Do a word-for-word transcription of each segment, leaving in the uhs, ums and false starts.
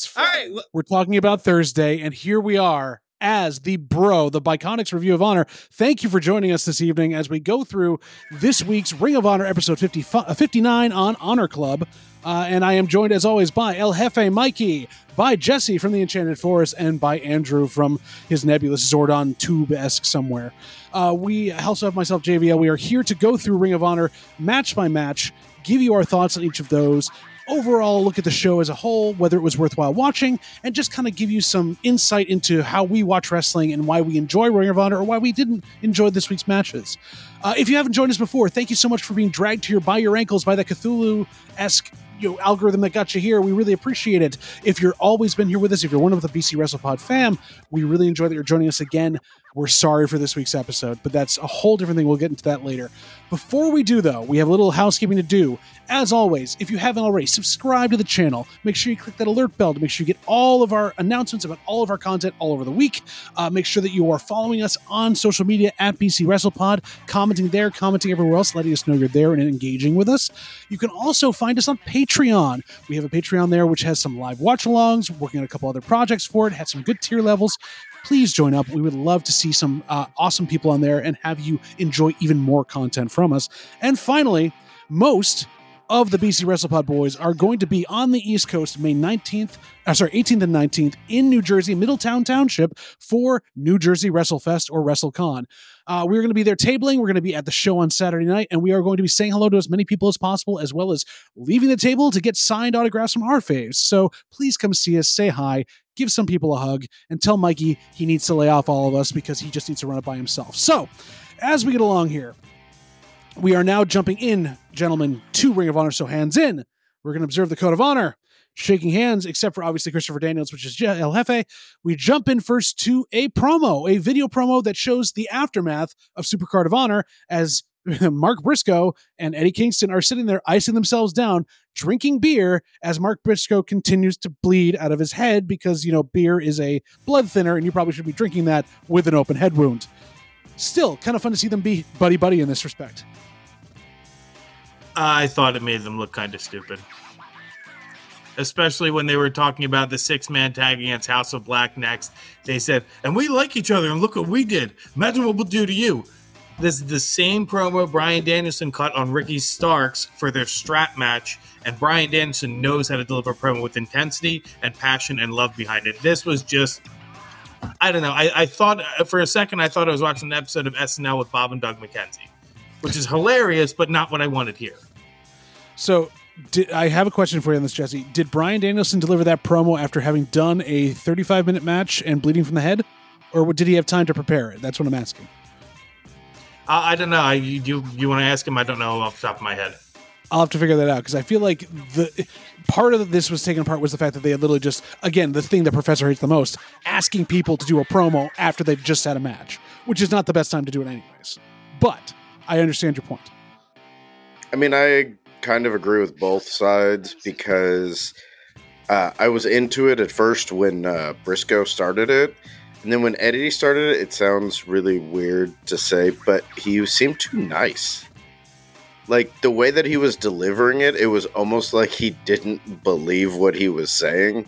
It's Friday. All right. We're talking about Thursday, and here we are as the bro, the Biconics Review of Honor. Thank you for joining us this evening as we go through this week's Ring of Honor episode fifty, fifty-nine on Honor Club. Uh, and I am joined, as always, by El Jefe Mikey, by Jesse from the Enchanted Forest, and by Andrew from his nebulous Zordon tube-esque somewhere. Uh, we also have myself, J V L. We are here to go through Ring of Honor match by match, give you our thoughts on each of those, overall look at the show as a whole, whether it was worthwhile watching, and just kind of give you some insight into how we watch wrestling and why we enjoy Ring of Honor or why we didn't enjoy this week's matches. Uh, if you haven't joined us before, thank you so much for being dragged here by your ankles by the Cthulhu-esque you know, algorithm that got you here. We really appreciate it. If you're always been here with us, if you're one of the B C WrestlePod fam, we really enjoy that you're joining us again. We're sorry for this week's episode, but that's a whole different thing. We'll get into that later. Before we do, though, we have a little housekeeping to do. As always, if you haven't already, subscribe to the channel. Make sure you click that alert bell to make sure you get all of our announcements about all of our content all over the week. Uh, make sure that you are following us on social media at B C WrestlePod, commenting there, commenting everywhere else, letting us know you're there and engaging with us. You can also find us on Patreon. We have a Patreon there which has some live watch-alongs, working on a couple other projects for it, had some good tier levels. Please join up. We would love to see some uh, awesome people on there and have you enjoy even more content from us. And finally, most of the B C WrestlePod boys are going to be on the East Coast May nineteenth, uh, sorry, eighteenth and nineteenth in New Jersey, Middletown Township for New Jersey WrestleFest or WrestleCon. Uh, we're going to be there tabling. We're going to be at the show on Saturday night, and we are going to be saying hello to as many people as possible, as well as leaving the table to get signed autographs from our faves. So please come see us, say hi, give some people a hug, and tell Mikey he needs to lay off all of us because he just needs to run it by himself. So as we get along here, we are now jumping in, gentlemen, to Ring of Honor. So hands in. We're going to observe the Code of Honor, shaking hands, except for obviously Christopher Daniels, which is El Jefe. We jump in first to a promo, a video promo that shows the aftermath of Supercard of Honor as Mark Briscoe and Eddie Kingston are sitting there icing themselves down, drinking beer as Mark Briscoe continues to bleed out of his head because, you know, beer is a blood thinner and you probably should be drinking that with an open head wound. Still, kind of fun to see them be buddy-buddy in this respect. I thought it made them look kind of stupid. Especially when they were talking about the six-man tag against House of Black next. They said, and we like each other, and look what we did. Imagine what we'll do to you. This is the same promo Bryan Danielson cut on Ricky Starks for their strap match, and Bryan Danielson knows how to deliver a promo with intensity and passion and love behind it. This was just, I don't know. I, I thought, for a second, I thought I was watching an episode of S N L with Bob and Doug McKenzie, which is hilarious, but not what I wanted here. So, did, I have a question for you on this, Jesse. Did Bryan Danielson deliver that promo after having done a thirty-five minute match and bleeding from the head? Or did he have time to prepare it? That's what I'm asking. Uh, I don't know. I, you you, you want to ask him? I don't know off the top of my head. I'll have to figure that out because I feel like the part of this was taken apart was the fact that they had literally just, again, the thing that Professor hates the most, asking people to do a promo after they've just had a match, which is not the best time to do it anyways. But I understand your point. I mean, I kind of agree with both sides because uh, I was into it at first when uh, Briscoe started it. And then when Eddie started it, it sounds really weird to say, but he seemed too nice. Like, the way that he was delivering it, it was almost like he didn't believe what he was saying.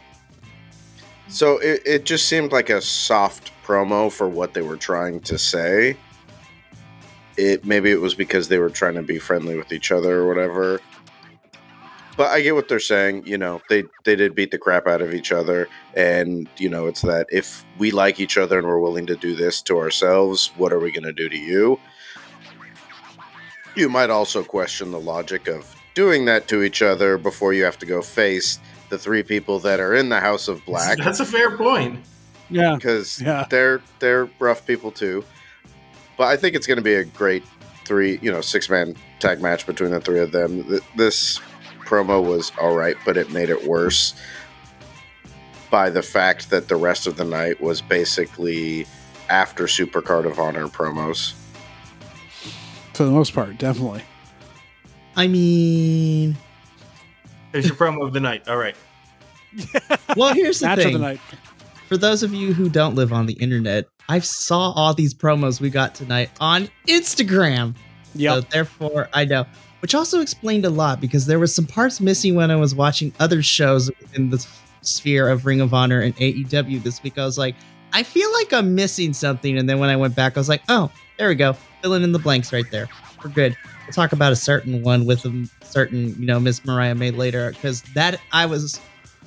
So it, it just seemed like a soft promo for what they were trying to say. It maybe it was because they were trying to be friendly with each other or whatever. But I get what they're saying. You know, they, they did beat the crap out of each other. And, you know, it's that if we like each other and we're willing to do this to ourselves, what are we going to do to you? You might also question the logic of doing that to each other before you have to go face the three people that are in the House of Black. That's a fair point. Yeah. Because yeah. they're they're rough people too. But I think it's going to be a great three, you know, six-man tag match between the three of them. This promo was all right, but it made it worse by the fact that the rest of the night was basically after Supercard of Honor promos. For the most part, definitely. I mean... There's your promo of the night. All right. Well, here's the Match thing. of the night. For those of you who don't live on the internet, I saw all these promos we got tonight on Instagram. Yeah. So therefore, I know. Which also explained a lot because there was some parts missing when I was watching other shows in the sphere of Ring of Honor and A E W this week. I was like, I feel like I'm missing something. And then when I went back, I was like, oh, there we go. Filling in the blanks right there. We're good. We'll talk about a certain one with a certain, you know, Miss Mariah May later, because that I was,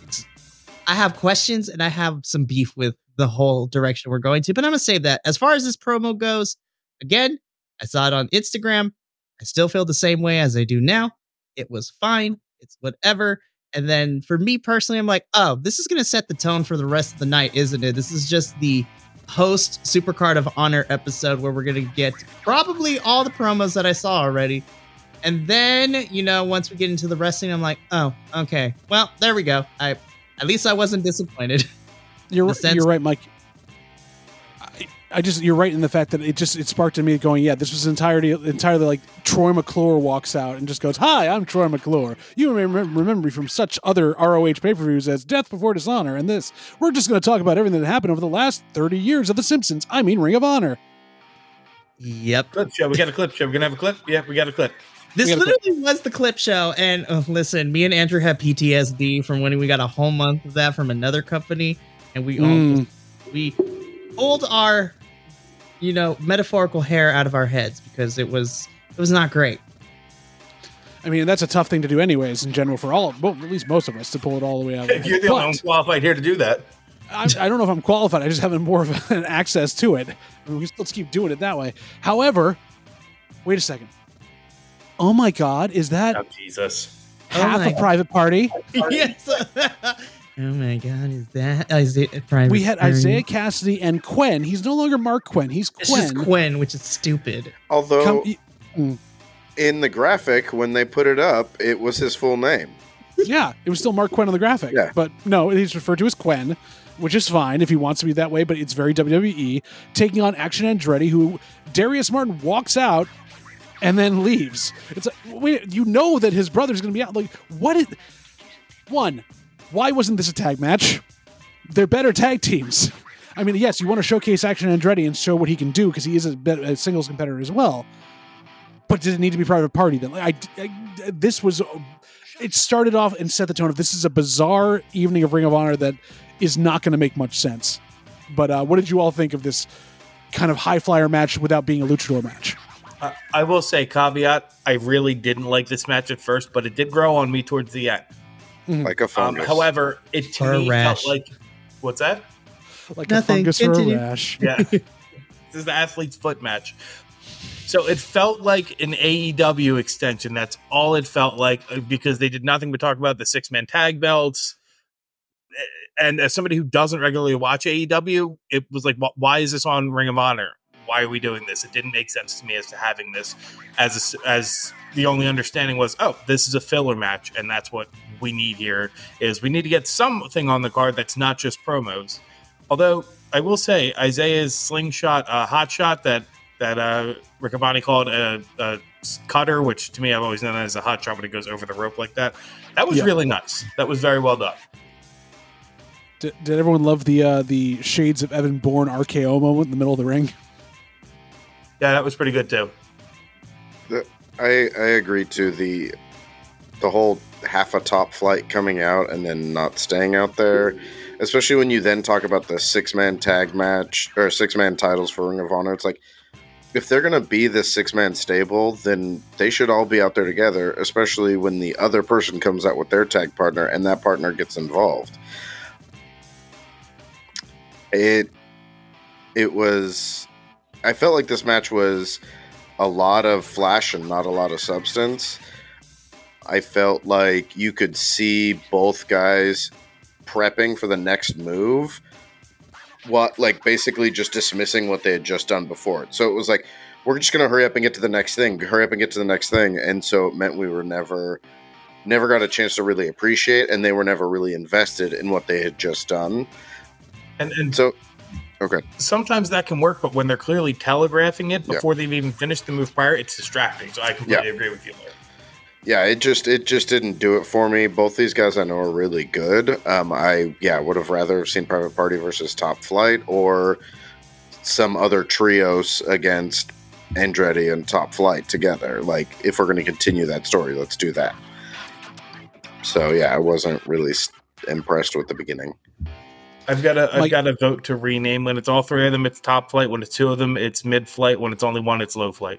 I have questions and I have some beef with the whole direction we're going to, but I'm going to save that. As far as this promo goes, again, I saw it on Instagram. I still feel the same way as I do now. It was fine. It's whatever. And then for me personally, I'm like, oh, this is going to set the tone for the rest of the night, isn't it? This is just the post Supercard of Honor episode where we're going to get probably all the promos that I saw already. And then, you know, once we get into the wrestling, I'm like, oh, okay. Well, there we go. I At least I wasn't disappointed. You're you're right, Mike. I, I just you're right in the fact that it just it sparked in me going, yeah, this was entirely entirely like Troy McClure walks out and just goes, "Hi, I'm Troy McClure. You remember, remember me from such other R O H pay-per-views as Death Before Dishonor and this. We're just going to talk about everything that happened over the last thirty years of The Simpsons. I mean, Ring of Honor." Yep. Clip show. We got a clip show. We're gonna have a clip. Yeah, we got a clip. This literally was the clip show. And uh, listen, me and Andrew have P T S D from when we got a whole month of that from another company. And we Mm. almost, we pulled our, you know, metaphorical hair out of our heads because it was, it was not great. I mean, that's a tough thing to do anyways, in general, for all, well, at least most of us, to pull it all the way out. You're the only one qualified here to do that. I, I don't know if I'm qualified. I just have more of an access to it. I mean, we can, let's keep doing it that way. However, wait a second. Oh my God, is that Oh, Jesus. half Oh a my private party? Yes. Oh my God, is that Isaiah? Private We had Party? Isaiah Cassidy and Quen. He's no longer Mark Quinn. He's It's just Quen. Quinn, which is stupid. Although Come- mm, in the graphic when they put it up, it was his full name. yeah, it was still Mark Quinn on the graphic. Yeah. But no, he's referred to as Quen, which is fine if he wants to be that way, but it's very W W E. Taking on Action Andretti, who Darius Martin walks out and then leaves. It's like, wait, you know that his brother's going to be out. Like, what is... One, why wasn't this a tag match? They're better tag teams. I mean, yes, you want to showcase Action Andretti and show what he can do because he is a, bet- a singles competitor as well. But did it need to be private party then? Like, I, I, this was... It started off and set the tone of this is a bizarre evening of Ring of Honor that is not going to make much sense. But uh, what did you all think of this kind of high flyer match without being a luchador match? Uh, I will say, caveat, I really didn't like this match at first, but it did grow on me towards the end. Like a Um, fungus. however, it to Or a me rash. felt like... What's that? Like Nothing. a fungus or Continue. a rash. Yeah. This is the athlete's foot match. So it felt like an A E W extension. That's all it felt like uh, because they did nothing but talk about the six-man tag belts. And as somebody who doesn't regularly watch A E W, it was like, wh- why is this on Ring of Honor? Why are we doing this? It didn't make sense to me as to having this as a s as the only understanding was, oh, this is a filler match, and that's what we need here. Is we need to get something on the card that's not just promos. Although I will say Isaiah's slingshot, uh, hot shot that that uh, Riccaboni called a, a cutter, which to me I've always known as a hot shot when it goes over the rope like that. That was Yeah. really nice. That was very well done. Did, did everyone love the uh, the Shades of Evan Bourne R K O moment in the middle of the ring? Yeah, that was pretty good too. The- I I agree to the the whole half a top flight coming out and then not staying out there, especially when you then talk about the six man tag match or six man titles for Ring of Honor. It's like if they're gonna be this six man stable, then they should all be out there together, especially when the other person comes out with their tag partner and that partner gets involved. It it was I felt like this match was a lot of flash and not a lot of substance. I felt like you could see both guys prepping for the next move, what like basically just dismissing what they had just done before. So it was like, we're just gonna hurry up and get to the next thing, hurry up and get to the next thing. And so it meant we were never never got a chance to really appreciate, and they were never really invested in what they had just done. And, and So okay. sometimes that can work, but when they're clearly telegraphing it Yeah. before they've even finished the move prior, it's distracting. So I completely Yeah. agree with you there. Yeah, it just it just didn't do it for me. Both these guys I know are really good. Um, I yeah would have rather have seen Private Party versus Top Flight or some other trios against Andretti and Top Flight together. Like if we're going to continue that story, let's do that. So yeah, I wasn't really impressed with the beginning. I've got a I've Mike- got a vote to rename. When it's all three of them, it's top flight. When it's two of them, it's mid flight. When it's only one, it's low flight.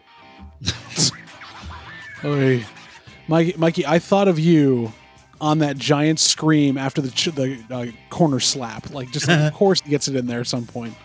Oy. Mikey, Mikey, I thought of you on that giant scream after the ch- the uh, corner slap. Like, just like, of course he gets it in there at some point.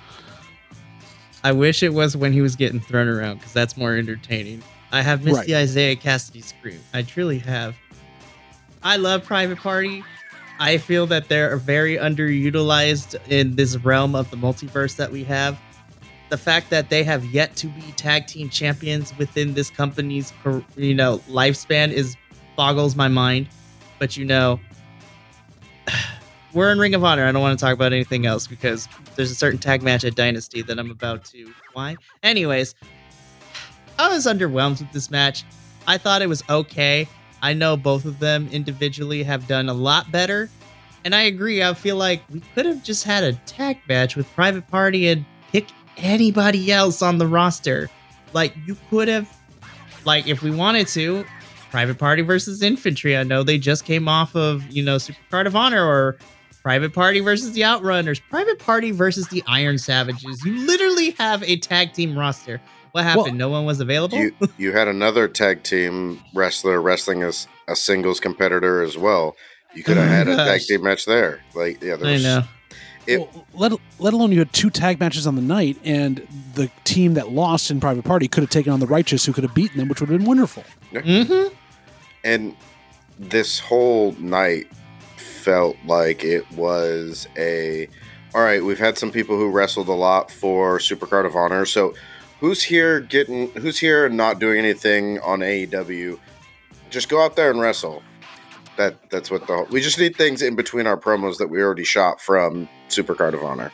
I wish it was when he was getting thrown around because that's more entertaining. I have missed Right. the Isaiah Cassidy scream. I truly have. I love Private Party. I feel that they're very underutilized in this realm of the multiverse that we have. The fact that they have yet to be tag team champions within this company's, you know, lifespan is boggles my mind. But you know, we're in Ring of Honor. I don't want to talk about anything else because there's a certain tag match at Dynasty that I'm about to. Why? Anyways, I was underwhelmed with this match. I thought it was okay. I know both of them individually have done a lot better. And I agree. I feel like we could have just had a tag match with Private Party and pick anybody else on the roster. Like, you could have, like, if we wanted to, Private Party versus Infantry. I know they just came off of, you know, Supercard of Honor, or Private Party versus the Outrunners, Private Party versus the Iron Savages. You literally have a tag team roster. What happened? Well, no one was available? You you had another tag team wrestler wrestling as a singles competitor as well. You could have Oh my had a tag gosh. team match there. Like, yeah, there I was, know. It, Well, let, let alone you had two tag matches on the night, and the team that lost in Private Party could have taken on the Righteous, who could have beaten them, which would have been wonderful. Mm-hmm. And this whole night felt like it was a, all right, we've had some people who wrestled a lot for Supercard of Honor. So who's here getting, who's here and not doing anything on A E W? Just go out there and wrestle. That That's what the, we just need things in between our promos that we already shot from Supercard of Honor.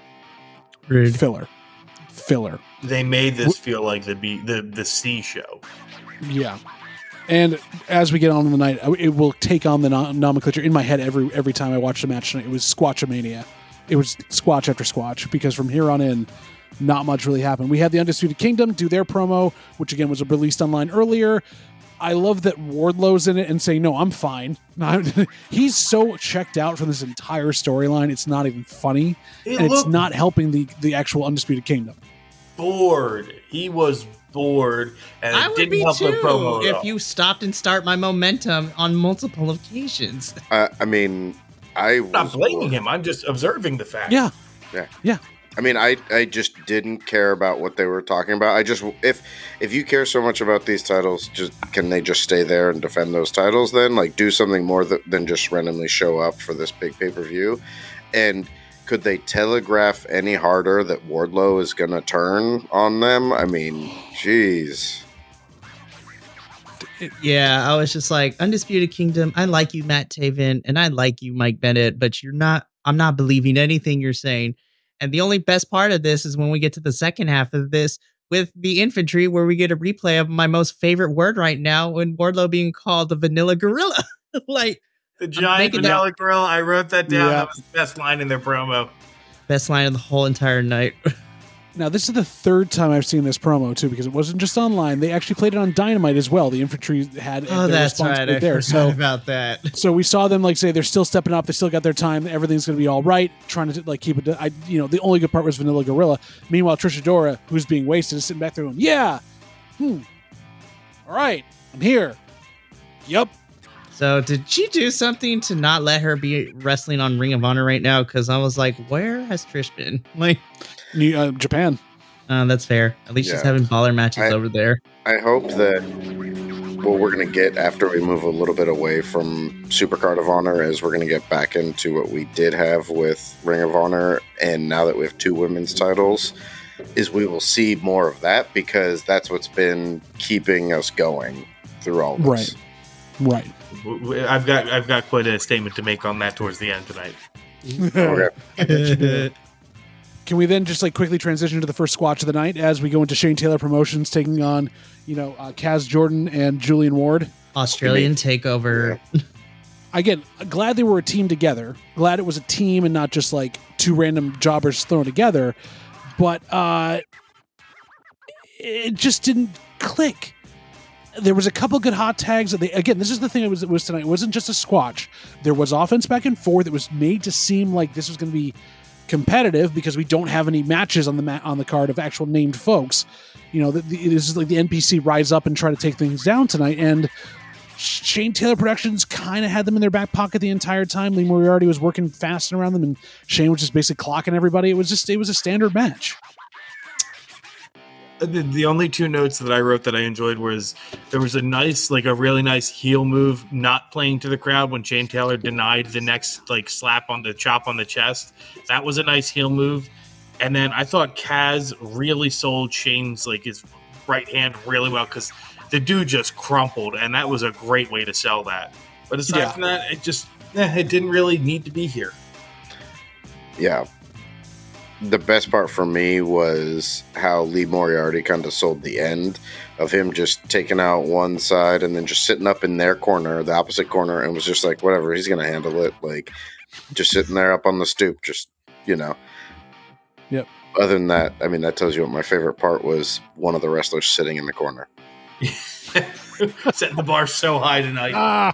Rude. Filler. Filler. They made this feel like the B, the the C show. Yeah. And as we get on in the night, it will take on the no- nomenclature in my head every every time I watch the match tonight. It was Squatchamania. It was squatch after squatch, because from here on in, not much really happened. We had the Undisputed Kingdom do their promo, which again was released online earlier. I love that Wardlow's in it and saying, no, I'm fine. He's so checked out from this entire storyline. It's not even funny. It And it's looked not helping the, the actual Undisputed Kingdom. bored. He was bored, and it I would didn't be help too the promo at if all. you stopped and start my momentum on multiple occasions. Uh, I mean, I I'm not was blaming bored. him. I'm just observing the fact. Yeah. I mean, I, I just didn't care about what they were talking about. I just, if if you care so much about these titles, just can they just stay there and defend those titles then? Like, do something more th- than just randomly show up for this big pay-per-view? And could they telegraph any harder that Wardlow is going to turn on them? I mean, jeez. Yeah, I was just like, Undisputed Kingdom, I like you, Matt Taven, and I like you, Mike Bennett, but you're not, I'm not believing anything you're saying. And the only best part of this is when we get to the second half of this with the Infantry, where we get a replay of my most favorite word right now, when Wardlow being called the Vanilla Gorilla. Like, The giant making vanilla grill. I wrote that down. Yeah. That was the best line in their promo. best line of the whole entire night. Now, this is the third time I've seen this promo, too, because it wasn't just online. They actually played it on Dynamite as well. The Infantry had Oh, their that's response right. right I there. forgot So, about that. so we saw them like say they're still stepping up. They still got their time. Everything's going to be all right. Trying to like keep it. I, you know, the only good part was Vanilla Gorilla. Meanwhile, Trisha Dora, who's being wasted, is sitting back there going, "Yeah, hmm, all right, I'm here. Yep." So did she do something to not let her be wrestling on Ring of Honor right now? Because I was like, where has Trish been? Like, New, uh, Japan. uh, that's fair. At least she's Yeah. having baller matches I- over there. I hope that what we're going to get after we move a little bit away from Supercard of Honor is we're going to get back into what we did have with Ring of Honor, and now that we have two women's titles, is we will see more of that, because that's what's been keeping us going through all this. Right. Right. W- w- I've got I've got quite a statement to make on that towards the end tonight. Okay. Can we then just like quickly transition to the first squatch of the night as we go into Shane Taylor Promotions taking on, you know, uh, Kaz Jordan and Julian Ward? Australian takeover. Again, glad they were a team together. Glad it was a team and not just like two random jobbers thrown together. But uh, it just didn't click. there was a couple good hot tags. They, again, this is the thing it was, it was tonight. It wasn't just a squash. There was offense back and forth. It was made to seem like this was going to be competitive because we don't have any matches on the ma- on the card of actual named folks. You know, the, the, it is like the N P C rise up and try to take things down tonight. And Shane Taylor Productions kind of had them in their back pocket the entire time. Lee Moriarty was working fast around them, and Shane was just basically clocking everybody. It was just it was a standard match. The, the only two notes that I wrote that I enjoyed was there was a nice, like a really nice heel move, not playing to the crowd when Shane Taylor denied the next like slap on the chop on the chest. That was a nice heel move. And then I thought Kaz really sold Shane's like his right hand really well because the dude just crumpled, and that was a great way to sell that. But aside Yeah. from that, it just eh, it didn't really need to be here. Yeah. The best part for me was how Lee Moriarty kind of sold the end of him just taking out one side and then just sitting up in their corner, the opposite corner, and was just like, whatever, he's going to handle it. Like, just sitting there up on the stoop, just, you know. Yep. Other than that, I mean, that tells you what my favorite part was, one of the wrestlers sitting in the corner. Setting the bar so high tonight. Ah,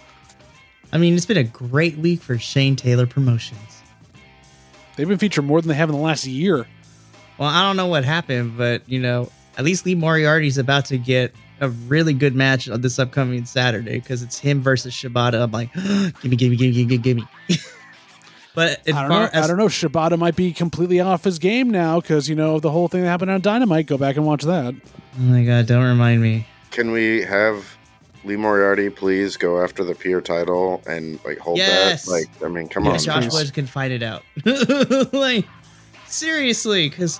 I mean, it's been a great week for Shane Taylor Promotions. they've been featured more than they have in the last year. Well, I don't know what happened, but, you know, at least Lee Moriarty's about to get a really good match on this upcoming Saturday because it's him versus Shibata. I'm like, gimme, gimme, gimme, gimme, gimme. But as I don't far know. as I don't know. Shibata might be completely off his game now because you know the whole thing that happened on Dynamite. Go back and watch that. oh my god, don't remind me. Can we have Lee Moriarty please go after the P R title and like hold Yes. that? Like, I mean, come Yeah, on. Josh please. Woods can fight it out. Like, seriously, because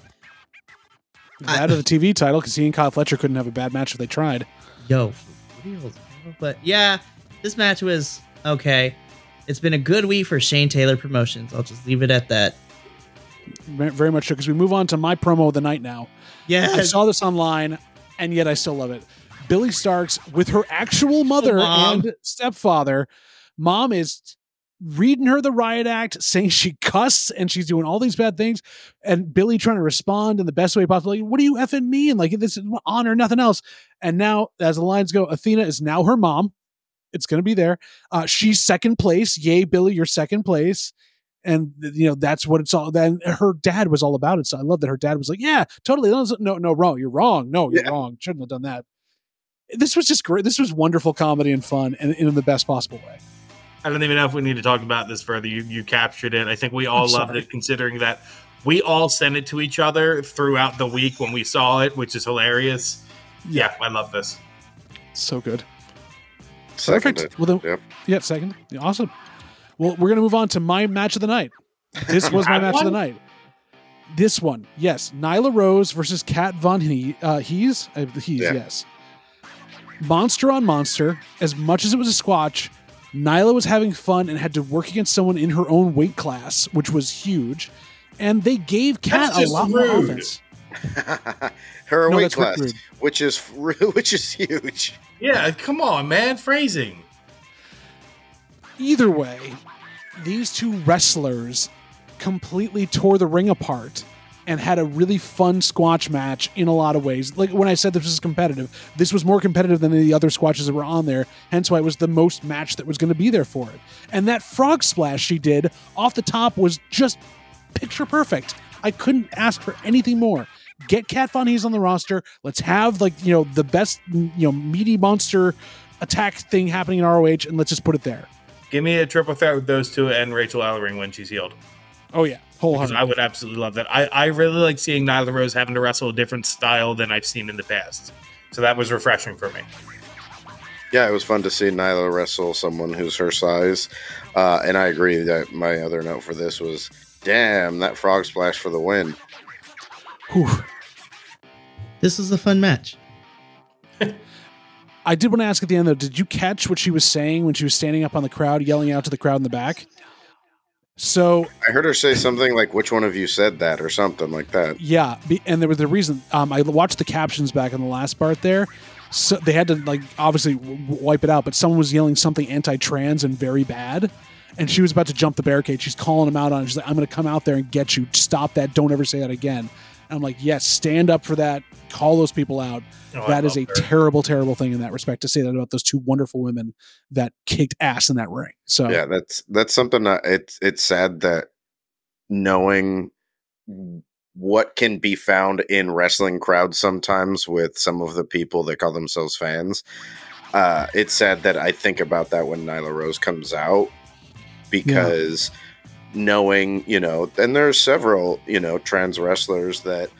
That or the T V title because he and Kyle Fletcher couldn't have a bad match if they tried. yo, for reals, bro. But yeah, this match was okay. It's been a good week for Shane Taylor Promotions. I'll just leave it at that. Ve- Very much so because we move on to my promo of the night now. Yeah, I saw this online, and yet I still love it. Billy Starks with her actual mother Mom. and stepfather. Mom is reading her the riot act, saying she cussed and she's doing all these bad things, and Billy trying to respond in the best way possible. Like, what do you effing mean? Like, this is honor, nothing else. And now, as the lines go, Athena is now her mom. It's going to be there. Uh, she's second place. Yay, Billy, you're second place. And you know that's what it's all. Then her dad was all about it. So I love that her dad was like, "Yeah, totally. No, no, no wrong. You're wrong. No, you're Yeah. wrong. Shouldn't have done that." This was just great. This was wonderful comedy and fun, and in the best possible way. I don't even know if we need to talk about this further. You you captured it. I think we all I'm loved sorry. it, considering that we all sent it to each other throughout the week when we saw it, which is hilarious. Yeah, I love this. So good. Seconded. Perfect. Well, then, Yep. yeah, second. Yeah, awesome. Well, we're gonna move on to my match of the night. This was my That match of the one? night. This one, yes, Nyla Rose versus Kat Von he- uh, Hees. Uh, Hees, Yeah. yes. Monster on monster. As much as it was a squash, Nyla was having fun and had to work against someone in her own weight class, which was huge. And they gave Kat That's a just lot more rude. offense. Her No, weight that's Rick class, Rude. which is which is huge. Yeah, come on, man. Phrasing. Either way, these two wrestlers completely tore the ring apart and had a really fun squash match in a lot of ways. Like when I said this was competitive, this was more competitive than the other squashes that were on there, hence why it was the most match that was going to be there for it. And that frog splash she did off the top was just picture perfect. I couldn't ask for anything more. Get Kat Von Hees on the roster. Let's have like, you know, the best, you know, meaty monster attack thing happening in R O H, and let's just put it there. Give me a triple threat with those two and Rachel Ellering when she's healed. Oh yeah, Because wholehearted. I would absolutely love that. I, I really like seeing Nyla Rose having to wrestle a different style than I've seen in the past. So that was refreshing for me. Yeah, it was fun to see Nyla wrestle someone who's her size. Uh, and I agree that my other note for this was, damn, that frog splash for the win. Whew. this was a fun match. I did want to ask at the end though, did you catch what she was saying when she was standing up on the crowd, yelling out to the crowd in the back? So I heard her say something like, which one of you said that, or something like that. yeah, be- and there was the reason. Um, I watched the captions back in the last part there. So they had to like obviously w- wipe it out, but someone was yelling something anti-trans and very bad, and she was about to jump the barricade. She's calling him out on it. She's like, "I'm going to come out there and get you. Stop that! Don't ever say that again." And I'm like, yes, stand up for that. Call those people out. Oh, that I is a love her. terrible, terrible thing in that respect to say that about those two wonderful women that kicked ass in that ring. So Yeah, that's that's something that it's it's sad that knowing what can be found in wrestling crowds sometimes with some of the people that call themselves fans. Uh, it's sad that I think about that when Nyla Rose comes out because knowing, you know, and there's several, you know, trans wrestlers that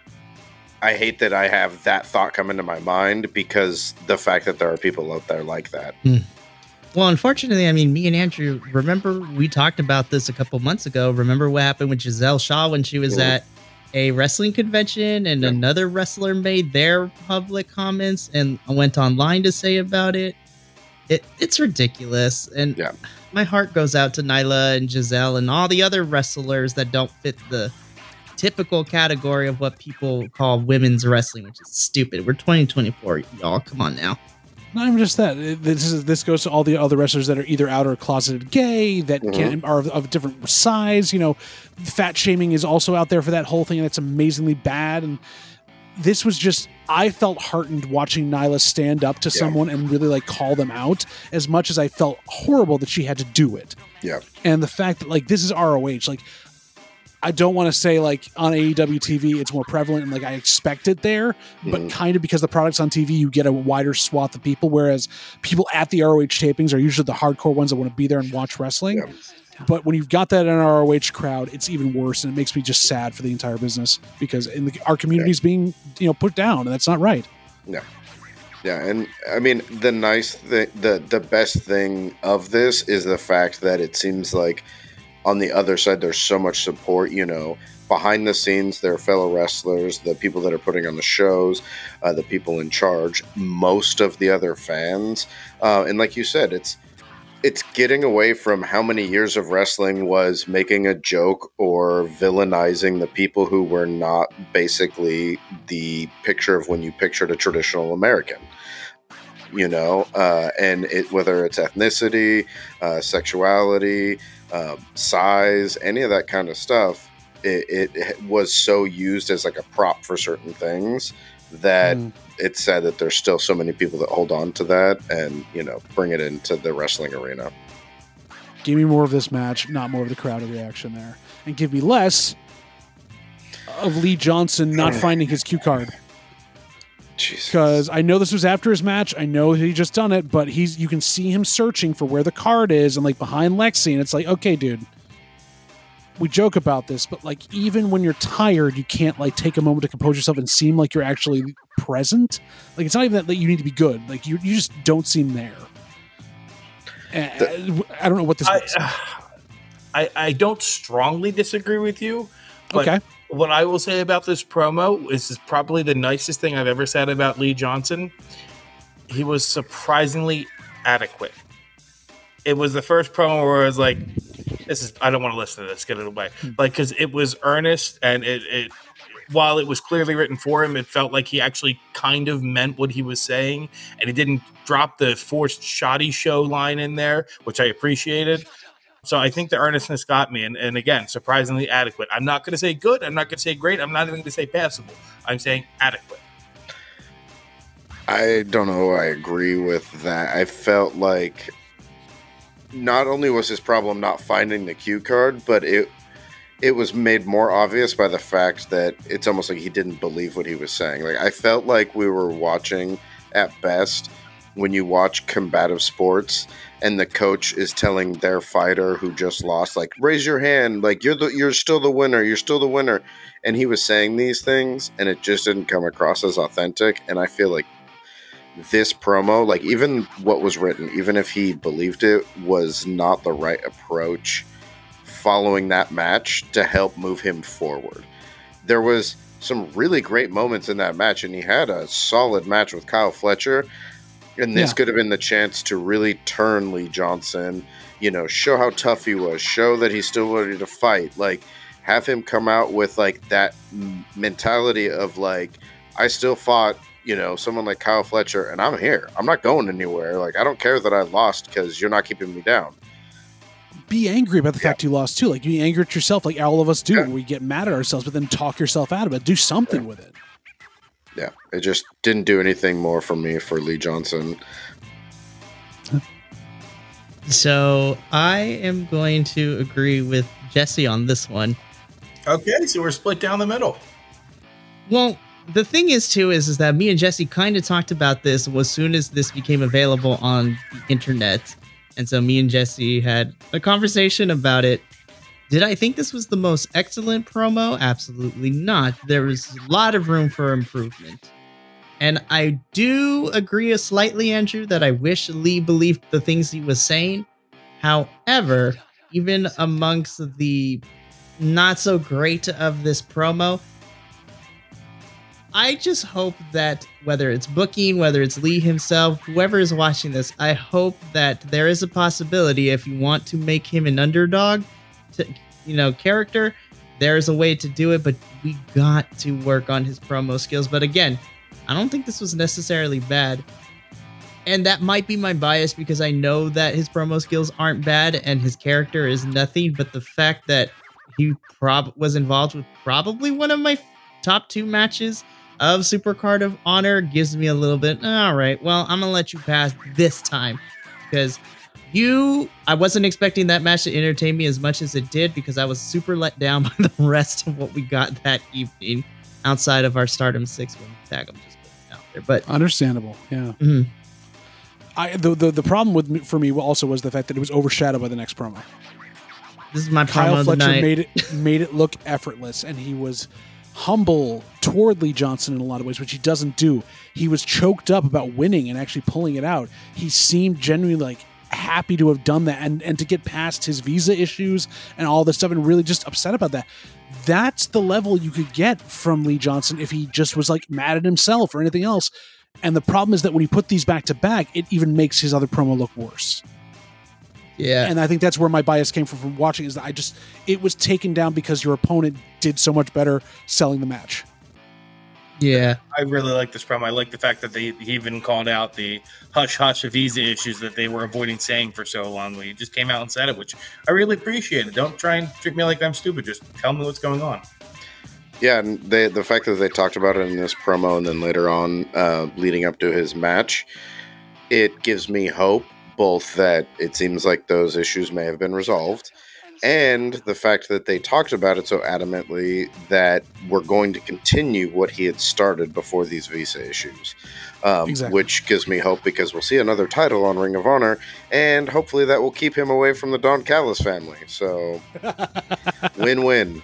I hate that I have that thought come into my mind because the fact that there are people out there like that. Well, unfortunately, I mean, me and Andrew, remember we talked about this a couple months ago. Remember what happened with Giselle Shaw when she was Mhm. at a wrestling convention and Yeah. another wrestler made their public comments and went online to say about it? It it's ridiculous. And Yeah. my heart goes out to Nyla and Giselle and all the other wrestlers that don't fit the typical category of what people call women's wrestling, which is stupid. We're twenty twenty-four, y'all. Come on now. not even just that. It- This is this goes to all the other wrestlers that are either out or closeted gay that Mhm. can are of, of different size. You know, fat shaming is also out there for that whole thing, and it's amazingly bad. And this was just, I felt heartened watching Nyla stand up to Yeah. someone and really like call them out, as much as I felt horrible that she had to do it. Yeah. And the fact that like this is R O H, like I don't want to say like on A E W T V it's more prevalent and like I expect it there, but Mhm. kind of because the product's on T V, you get a wider swath of people, whereas people at the R O H tapings are usually the hardcore ones that want to be there and watch wrestling. Yeah. But when you've got that in an R O H crowd, it's even worse, and it makes me just sad for the entire business because in the, our community's being, you know, put down, and that's not right. Yeah, and I mean the nice thing, the the best thing of this is the fact that it seems like on the other side there's so much support. You know, behind the scenes, their fellow wrestlers, the people that are putting on the shows, uh, the people in charge, most of the other fans, uh, and like you said, it's it's getting away from how many years of wrestling was making a joke or villainizing the people who were not basically the picture of when you pictured a traditional American. You know, uh, and it, whether it's ethnicity, uh, sexuality, um, size, any of that kind of stuff, it, it, it was so used as like a prop for certain things that Mm. it's sad that there's still so many people that hold on to that and, you know, bring it into the wrestling arena. Give me more of this match, not more of the crowd reaction there, and give me less of Lee Johnson not finding his cue card. Jesus. Because I know this was after his match. I know he just done it, but he's you can see him searching for where the card is and like behind Lexi, and it's like, okay, dude, we joke about this, but like even when you're tired, you can't like take a moment to compose yourself and seem like you're actually present. Like it's not even that like, you need to be good. Like you you just don't seem there. And I don't know what this I, is. I I don't strongly disagree with you, but Okay. what I will say about this promo is this is probably the nicest thing I've ever said about Lee Johnson. He was surprisingly adequate. It was the first promo where I was like, "This is I don't want to listen to this. Get it away!" Like because it was earnest and it, it while it was clearly written for him, it felt like he actually kind of meant what he was saying, and he didn't drop the forced shoddy show line in there, which I appreciated. So I think the earnestness got me, and, and again, surprisingly adequate. I'm not going to say good. I'm not going to say great. I'm not even going to say passable. I'm saying adequate. I don't know. I agree with that. I felt like not only was his problem not finding the cue card, but it it was made more obvious by the fact that it's almost like he didn't believe what he was saying. Like I felt like we were watching at best when you watch combative sports and the coach is telling their fighter who just lost, like, raise your hand, like you're the you're still the winner, you're still the winner. And he was saying these things and it just didn't come across as authentic. And I feel like this promo, like even what was written, even if he believed it, was not the right approach following that match to help move him forward. There was some really great moments in that match, and he had a solid match with Kyle Fletcher, and this Yeah. could have been the chance to really turn Lee Johnson, you know, show how tough he was, show that he's still ready to fight, like have him come out with like that m- mentality of like, I still fought, you know, someone like Kyle Fletcher, and I'm here. I'm not going anywhere. Like, I don't care that I lost because you're not keeping me down. be angry about the Yeah. fact you lost too. Like, be angry at yourself, like all of us do. Yeah. We get mad at ourselves, but then talk yourself out of it. Do something with it. Yeah, it just didn't do anything more for me for Lee Johnson. So I am going to agree with Jesse on this one. Okay, so we're split down the middle. Well, the thing is, too, is, is that me and Jesse kind of talked about this as soon as this became available on the internet. And so me and Jesse had a conversation about it. Did I think this was the most excellent promo? Absolutely not. There was a lot of room for improvement. And I do agree slightly, Andrew, that I wish Lee believed the things he was saying. However, even amongst the not so great of this promo, I just hope that whether it's booking, whether it's Lee himself, whoever is watching this, I hope that there is a possibility if you want to make him an underdog, to, you know, character, there's a way to do it, but we got to work on his promo skills. But again, I don't think this was necessarily bad. And that might be my bias because I know that his promo skills aren't bad and his character is nothing, but the fact that he prob was involved with probably one of my top two matches of Supercard of Honor gives me a little bit, all right, well, I'm gonna let you pass this time because you, I wasn't expecting that match to entertain me as much as it did because I was super let down by the rest of what we got that evening outside of our Stardom six win tag. I'm just putting it out there, but Understandable. Yeah. mhm. I the, the the problem with me, for me also was the fact that it was overshadowed by the next promo. This is my Kyle promo of the Fletcher night. made it made it look effortless, and he was humble toward Lee Johnson in a lot of ways, which he doesn't do. He was choked up about winning and actually pulling it out. He seemed genuinely like happy to have done that and, and to get past his visa issues and all this stuff and really just upset about that. That's the level you could get from Lee Johnson if he just was like mad at himself or anything else. And the problem is that when he put these back to back, it even makes his other promo look worse. Yeah. And I think that's where my bias came from from watching is that I just, it was taken down because your opponent did so much better selling the match. Yeah. I really like this promo. I like the fact that they he even called out the hush hush visa issues that they were avoiding saying for so long. He just came out and said it, which I really appreciated. Don't try and treat me like I'm stupid. Just tell me what's going on. Yeah, and they, the fact that they talked about it in this promo and then later on, uh, leading up to his match, it gives me hope, both that it seems like those issues may have been resolved, and the fact that they talked about it so adamantly that we're going to continue what he had started before these visa issues, um, Exactly. which gives me hope because we'll see another title on Ring of Honor, and hopefully that will keep him away from the Don Callis family. So, win-win.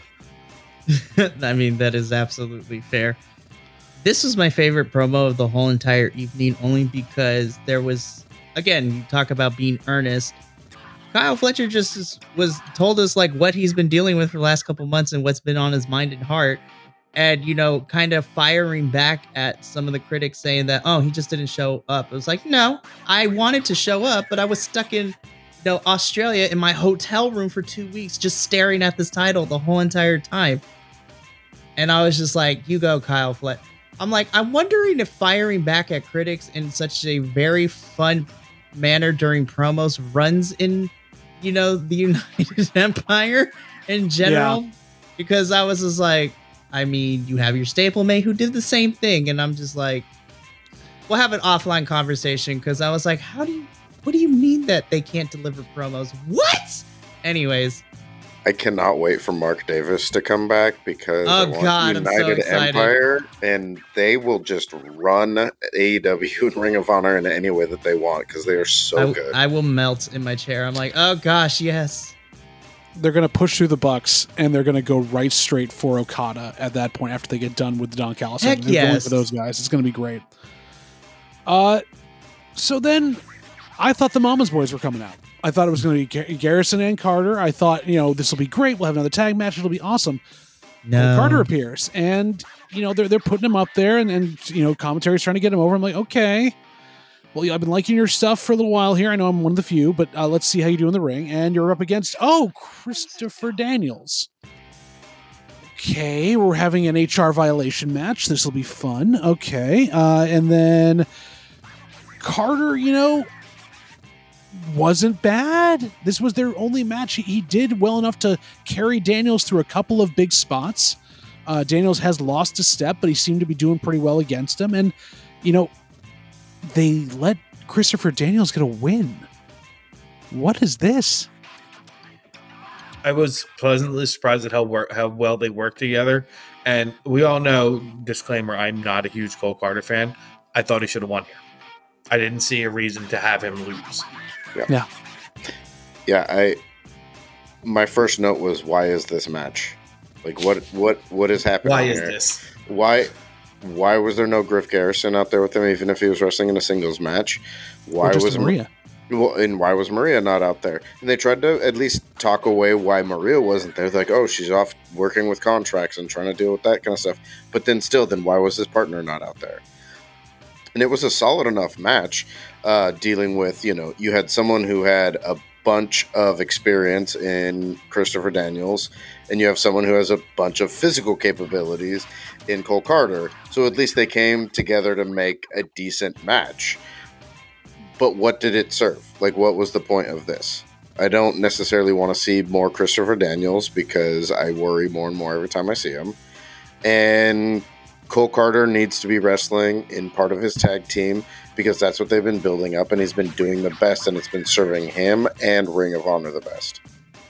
I mean, that is absolutely fair. This was my favorite promo of the whole entire evening, only because there was, again, you talk about being earnest. Kyle Fletcher just is, was told us like what he's been dealing with for the last couple months and what's been on his mind and heart. And, you know, kind of firing back at some of the critics saying that, oh, he just didn't show up. It was like, no, I wanted to show up, but I was stuck in, you know, Australia in my hotel room for two weeks, just staring at this title the whole entire time. And I was just like, you go, Kyle Fletcher. I'm like, I'm wondering if firing back at critics in such a very fun manner during promos runs in, you know, the United Empire in general. Yeah. Because I was just like, I mean, you have your stablemate who did the same thing. And I'm just like, we'll have an offline conversation because I was like, how do you, what do you mean that they can't deliver promos? What? Anyways. I cannot wait for Mark Davis to come back because oh, I want God, United so Empire, and they will just run A E W and Ring of Honor in any way that they want because they are so I, good. I will melt in my chair. I'm like, oh gosh, yes. They're going to push through the Bucks, and they're going to go right straight for Okada at that point after they get done with the Don Callis. Heck they're yes. going for those guys. It's going to be great. Uh, so then I thought the Mama's Boys were coming out. I thought it was going to be Gar- Garrison and Carter. I thought, you know, this will be great. We'll have another tag match. It'll be awesome. No. And Carter appears, and, you know, they're they're putting him up there, and, and, you know, commentary's trying to get him over. I'm like, okay. Well, yeah, I've been liking your stuff for a little while here. I know I'm one of the few, but uh, let's see how you do in the ring. And you're up against, oh, Christopher Daniels. Okay, we're having an H R violation match. This will be fun. Okay. Uh, and then Carter, you know, wasn't bad. This was their only match. He, he did well enough to carry Daniels through a couple of big spots. Uh, Daniels has lost a step, but he seemed to be doing pretty well against him. And, you know, they let Christopher Daniels get a win. What is this? I was pleasantly surprised at how work, how well they work together. And we all know, disclaimer, I'm not a huge Cole Carter fan. I thought he should have won here. I didn't see a reason to have him lose. Yeah. Yeah. Yeah, I my first note was, why is this match? Like, what what what is happening Why is here? this? Why why was there no Griff Garrison out there with him, even if he was wrestling in a singles match? Why Or just was Maria? Well, and why was Maria not out there? And they tried to at least talk away why Maria wasn't there. They're like, oh, she's off working with contracts and trying to deal with that kind of stuff. But then still, then why was his partner not out there? And it was a solid enough match, uh, dealing with, you know, you had someone who had a bunch of experience in Christopher Daniels, and you have someone who has a bunch of physical capabilities in Cole Carter. So at least they came together to make a decent match. But what did it serve? Like, what was the point of this? I don't necessarily want to see more Christopher Daniels because I worry more and more every time I see him. And Cole Carter needs to be wrestling in part of his tag team because that's what they've been building up, and he's been doing the best, and it's been serving him and Ring of Honor the best.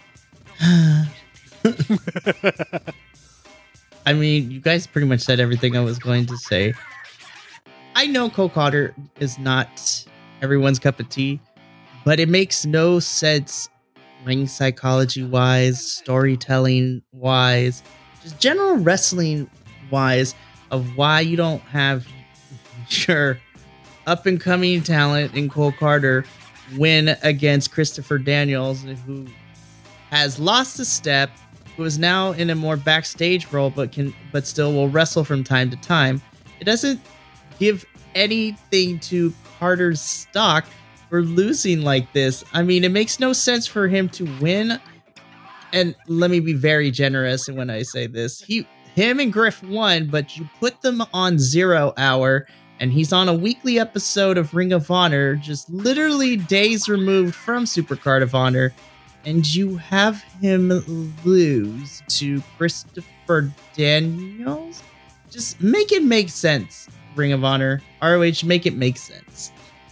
I mean, you guys pretty much said everything I was going to say. I know Cole Carter is not everyone's cup of tea, but it makes no sense ring psychology wise, storytelling wise, just general wrestling wise of why you don't have your up and coming talent in Cole Carter win against Christopher Daniels, who has lost a step, who is now in a more backstage role, but can but still will wrestle from time to time. It doesn't give anything to Carter's stock for losing like this. I mean, it makes no sense for him to win. And let me be very generous when I say this. He, him and Griff won, but you put them on Zero Hour, and he's on a weekly episode of Ring of Honor, just literally days removed from Supercard of Honor, and you have him lose to Christopher Daniels? Just make it make sense. Ring of Honor, R O H, make it make sense.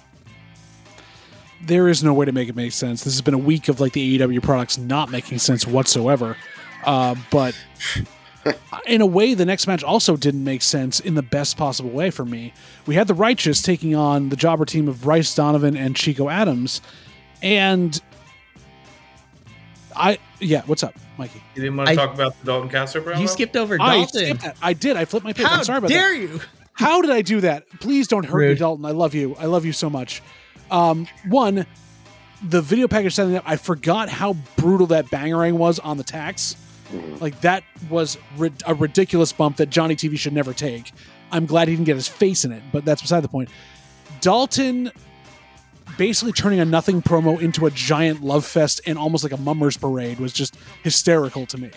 There is no way to make it make sense. This has been a week of like the A E W products not making sense whatsoever. Uh, but in a way, the next match also didn't make sense in the best possible way for me. We had the Righteous taking on the jobber team of Bryce Donovan and Chico Adams. And I, yeah, what's up, Mikey? You didn't want to I- talk about the Dalton Castle promo? You skipped over I Dalton. skipped that. I did. I flipped my page. How I'm sorry about dare that. you? How did I do that? Please don't hurt me, Rude. Dalton. I love you. I love you so much. Um, one, the video package setting up, I forgot how brutal that bangerang was on the tax. Mhm. Like, that was rid- a ridiculous bump that Johnny T V should never take. I'm glad he didn't get his face in it, but that's beside the point. Dalton basically turning a nothing promo into a giant love fest and almost like a mummers parade was just hysterical to me.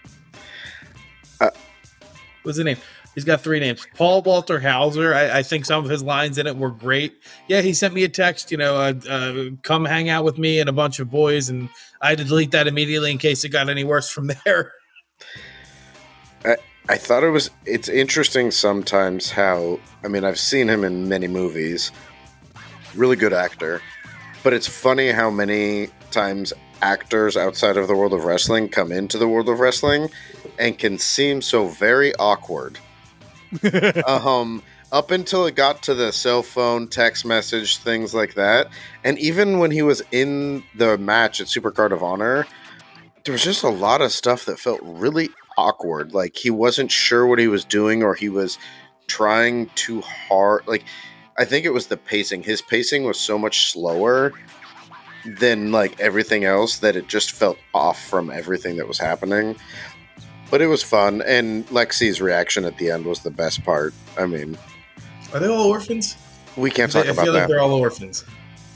What's his name? He's got three names. Paul Walter Hauser. I, I think some of his lines in it were great. Yeah, he sent me a text, you know, uh, uh, come hang out with me and a bunch of boys, and I had to delete that immediately in case it got any worse from there. I, I thought it was, it's interesting sometimes how, I mean, I've seen him in many movies, really good actor, but it's funny how many times actors outside of the world of wrestling come into the world of wrestling and can seem so very awkward. um, up until it got to the cell phone, text message, things like that. And even when he was in the match at Supercard of Honor, there was just a lot of stuff that felt really awkward. Like he wasn't sure what he was doing, or he was trying too hard. Like, I think it was the pacing. His pacing was so much slower than like everything else that it just felt off from everything that was happening. But it was fun, and Lexi's reaction at the end was the best part. I mean, Are they all orphans? we can't talk I about feel like that. they're all orphans.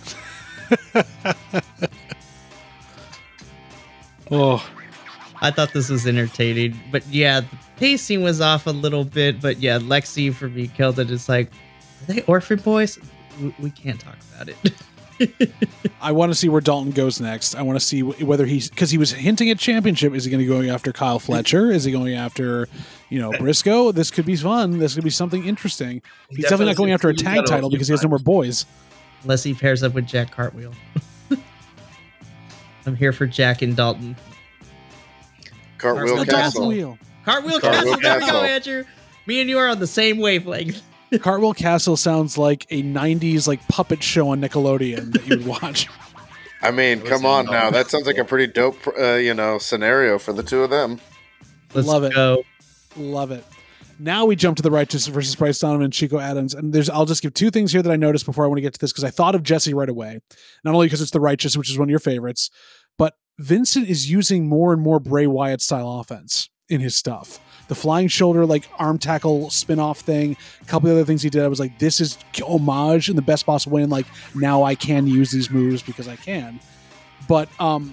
Oh, I thought this was entertaining, but yeah, the pacing was off a little bit. But yeah, Lexi for me killed it. It's like, are they orphan boys? We, we can't talk about it. I want to see where Dalton goes next. I want to see wh- whether he's because he was hinting at championship. Is he going to go after Kyle Fletcher? Is he going after, you know, Briscoe? This could be fun. This could be something interesting. He He's definitely not going after a he's tag got title because he has no more boys. Unless he pairs up with Jack Cartwheel. I'm here for Jack and Dalton. Cartwheel Cartwheel Castle. Cartwheel. Cartwheel, Cartwheel Castle. There we go, Castle. Andrew. Me and you are on the same wavelength. Cartwheel Castle sounds like a nineties like puppet show on Nickelodeon that you'd watch. I mean, come on now. That sounds like a pretty dope, uh, you know, scenario for the two of them. Let's Love it. go. Love it. Now we jump to the Righteous versus Bryce Donovan and Chico Adams. And there's I'll just give two things here that I noticed before I want to get to this because I thought of Jesse right away. Not only because it's the Righteous, which is one of your favorites, but Vincent is using more and more Bray Wyatt style offense in his stuff. The flying shoulder, like arm tackle spin-off thing, a couple of other things he did. I was like, this is homage in the best possible way. And like, now I can use these moves because I can. But um,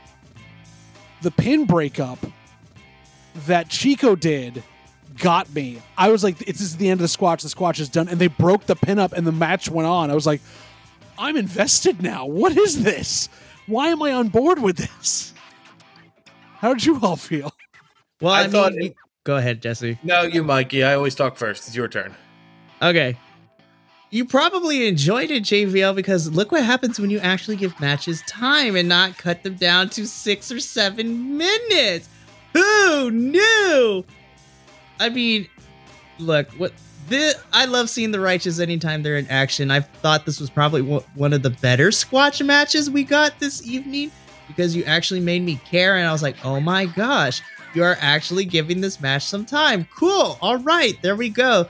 the pin breakup that Chico did got me. I was like, it's this is the end of the squash. The squash is done. And they broke the pin up and the match went on. I was like, I'm invested now. What is this? Why am I on board with this? How did you all feel? Well, I I, thought mean, it- go ahead, Jesse. No, you, Mikey. I always talk first. It's your turn. Okay. You probably enjoyed it, J V L, because look what happens when you actually give matches time and not cut them down to six or seven minutes. Who knew? I mean, look, what this, I love seeing the Righteous anytime they're in action. I thought this was probably w- one of the better squash matches we got this evening because you actually made me care, and I was like, oh my gosh, you are actually giving this match some time. Cool. All right, there we go.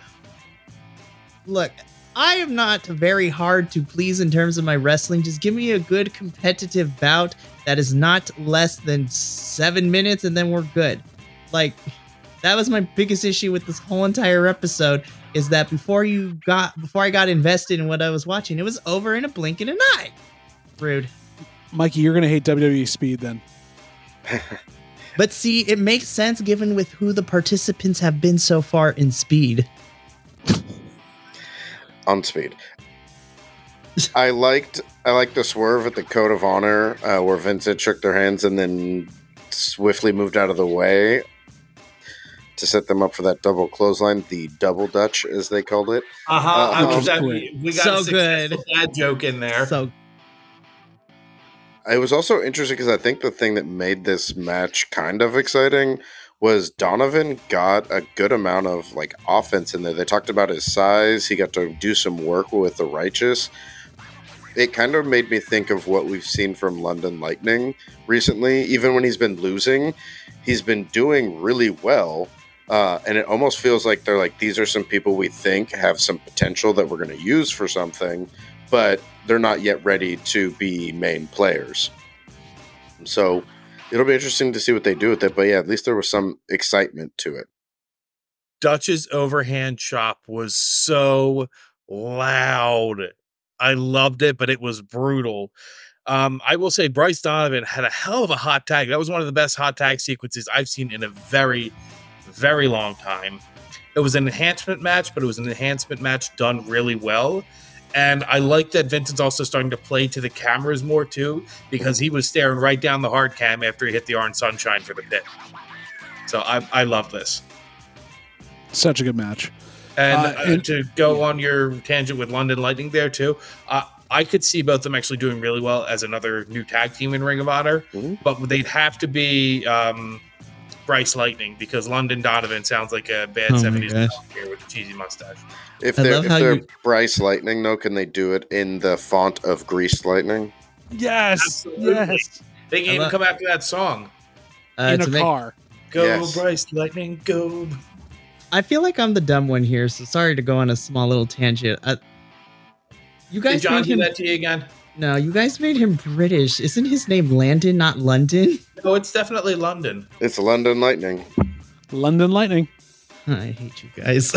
Look, I am not very hard to please in terms of my wrestling. Just give me a good competitive bout that is not less than seven minutes, and then we're good. Like, that was my biggest issue with this whole entire episode, is that before you got before I got invested in what I was watching, it was over in a blink of an eye. Rude. Mikey, you're going to hate W W E Speed then. But see, it makes sense given with who the participants have been so far in Speed. On Speed. I liked I liked the swerve at the Code of Honor uh, where Vincent shook their hands and then swiftly moved out of the way to set them up for that double clothesline, the double Dutch as they called it. Uh-huh. Uh, I was um, that, we, we got So a successful good. dad joke in there. So It was also interesting because I think the thing that made this match kind of exciting was Donovan got a good amount of like offense in there. They talked about his size. He got to do some work with the Righteous. It kind of made me think of what we've seen from London Lightning recently. Even when he's been losing, he's been doing really well. Uh, and it almost feels like they're like, these are some people we think have some potential that we're going to use for something, but they're not yet ready to be main players. So it'll be interesting to see what they do with it. But yeah, at least there was some excitement to it. Dutch's overhand chop was so loud. I loved it, but it was brutal. Um, I will say Bryce Donovan had a hell of a hot tag. That was one of the best hot tag sequences I've seen in a very, very long time. It was an enhancement match, but it was an enhancement match done really well. And I like that Vincent's also starting to play to the cameras more too, because he was staring right down the hard cam after he hit the Orange Sunshine for the pin. So I, I love this. Such a good match. And, Uh, uh, and- to go on your tangent with London Lightning there too, uh, I could see both them actually doing really well as another new tag team in Ring of Honor, Mhm. but they'd have to be um, Bryce Lightning because London Donovan sounds like a bad Oh my seventies gosh. here with a cheesy mustache. If I they're, love if how they're you- Bryce Lightning, though, can they do it in the font of Greased Lightning? Yes. Absolutely. Yes. They can I even love- come after that song. uh, In a to make- car. Go Yes. Bryce Lightning, go. I feel like I'm the dumb one here, so sorry to go on a small little tangent. Uh, you Did guys John made do him that to you again? no, you guys made him British. Isn't his name Landon, not London? No, it's definitely London. It's London Lightning. London Lightning. I hate you guys.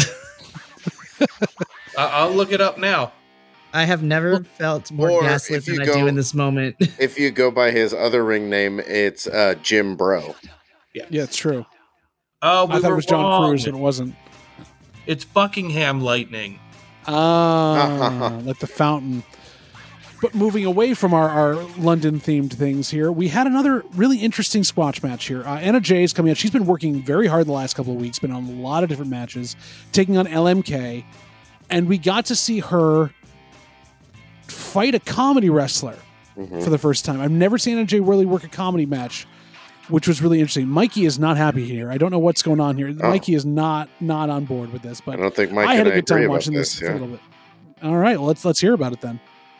I- I'll look it up now. I have never felt more or gaslit if you than I go- do in this moment. If you go by his other ring name, it's uh, Jim Bro. Yeah. Yeah, it's true. Oh, we I thought it were was John wrong. Cruz, but it wasn't. It's Buckingham Lightning. Ah, like the fountain. But moving away from our, our London-themed things here, we had another really interesting squash match here. Uh, Anna Jay is coming out. She's been working very hard the last couple of weeks, been on a lot of different matches, taking on L M K, and we got to see her fight a comedy wrestler mm-hmm. for the first time. I've never seen Anna Jay really work a comedy match, which was really interesting. Mikey is not happy here. I don't know what's going on here. Oh. Mikey is not not on board with this, but I don't think Mike I had a good time watching this, this for yeah. a little bit. All right, well, let's let's hear about it then.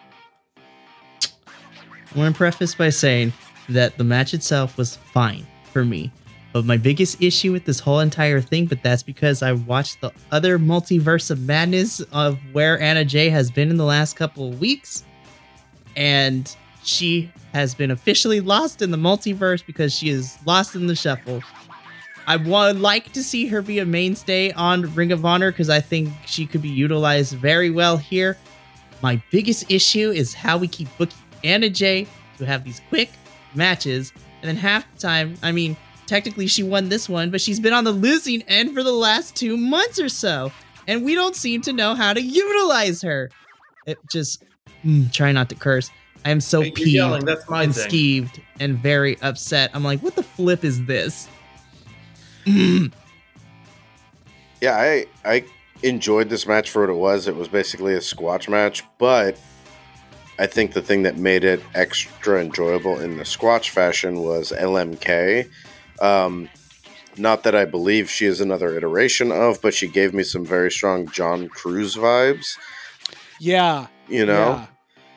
I want to preface by saying that the match itself was fine for me. But my biggest issue with this whole entire thing, but that's because I watched the other multiverse of madness of where Anna Jay has been in the last couple of weeks. And she has been officially lost in the multiverse because she is lost in the shuffle. I would like to see her be a mainstay on Ring of Honor because I think she could be utilized very well here. My biggest issue is how we keep booking Anna Jay to have these quick matches, and then half the time, I mean, technically she won this one, but she's been on the losing end for the last two months or so, and we don't seem to know how to utilize her. It just, mm, try not to curse. I am so Hey, you're peeved yelling, that's my and thing. skeeved and very upset. I'm like, what the flip is this? Mm. Yeah, I I enjoyed this match for what it was. It was basically a squash match, but I think the thing that made it extra enjoyable in the squash fashion was L M K. Um, not that I believe she is another iteration of, but she gave me some very strong John Cruz vibes. Yeah. You know? Yeah.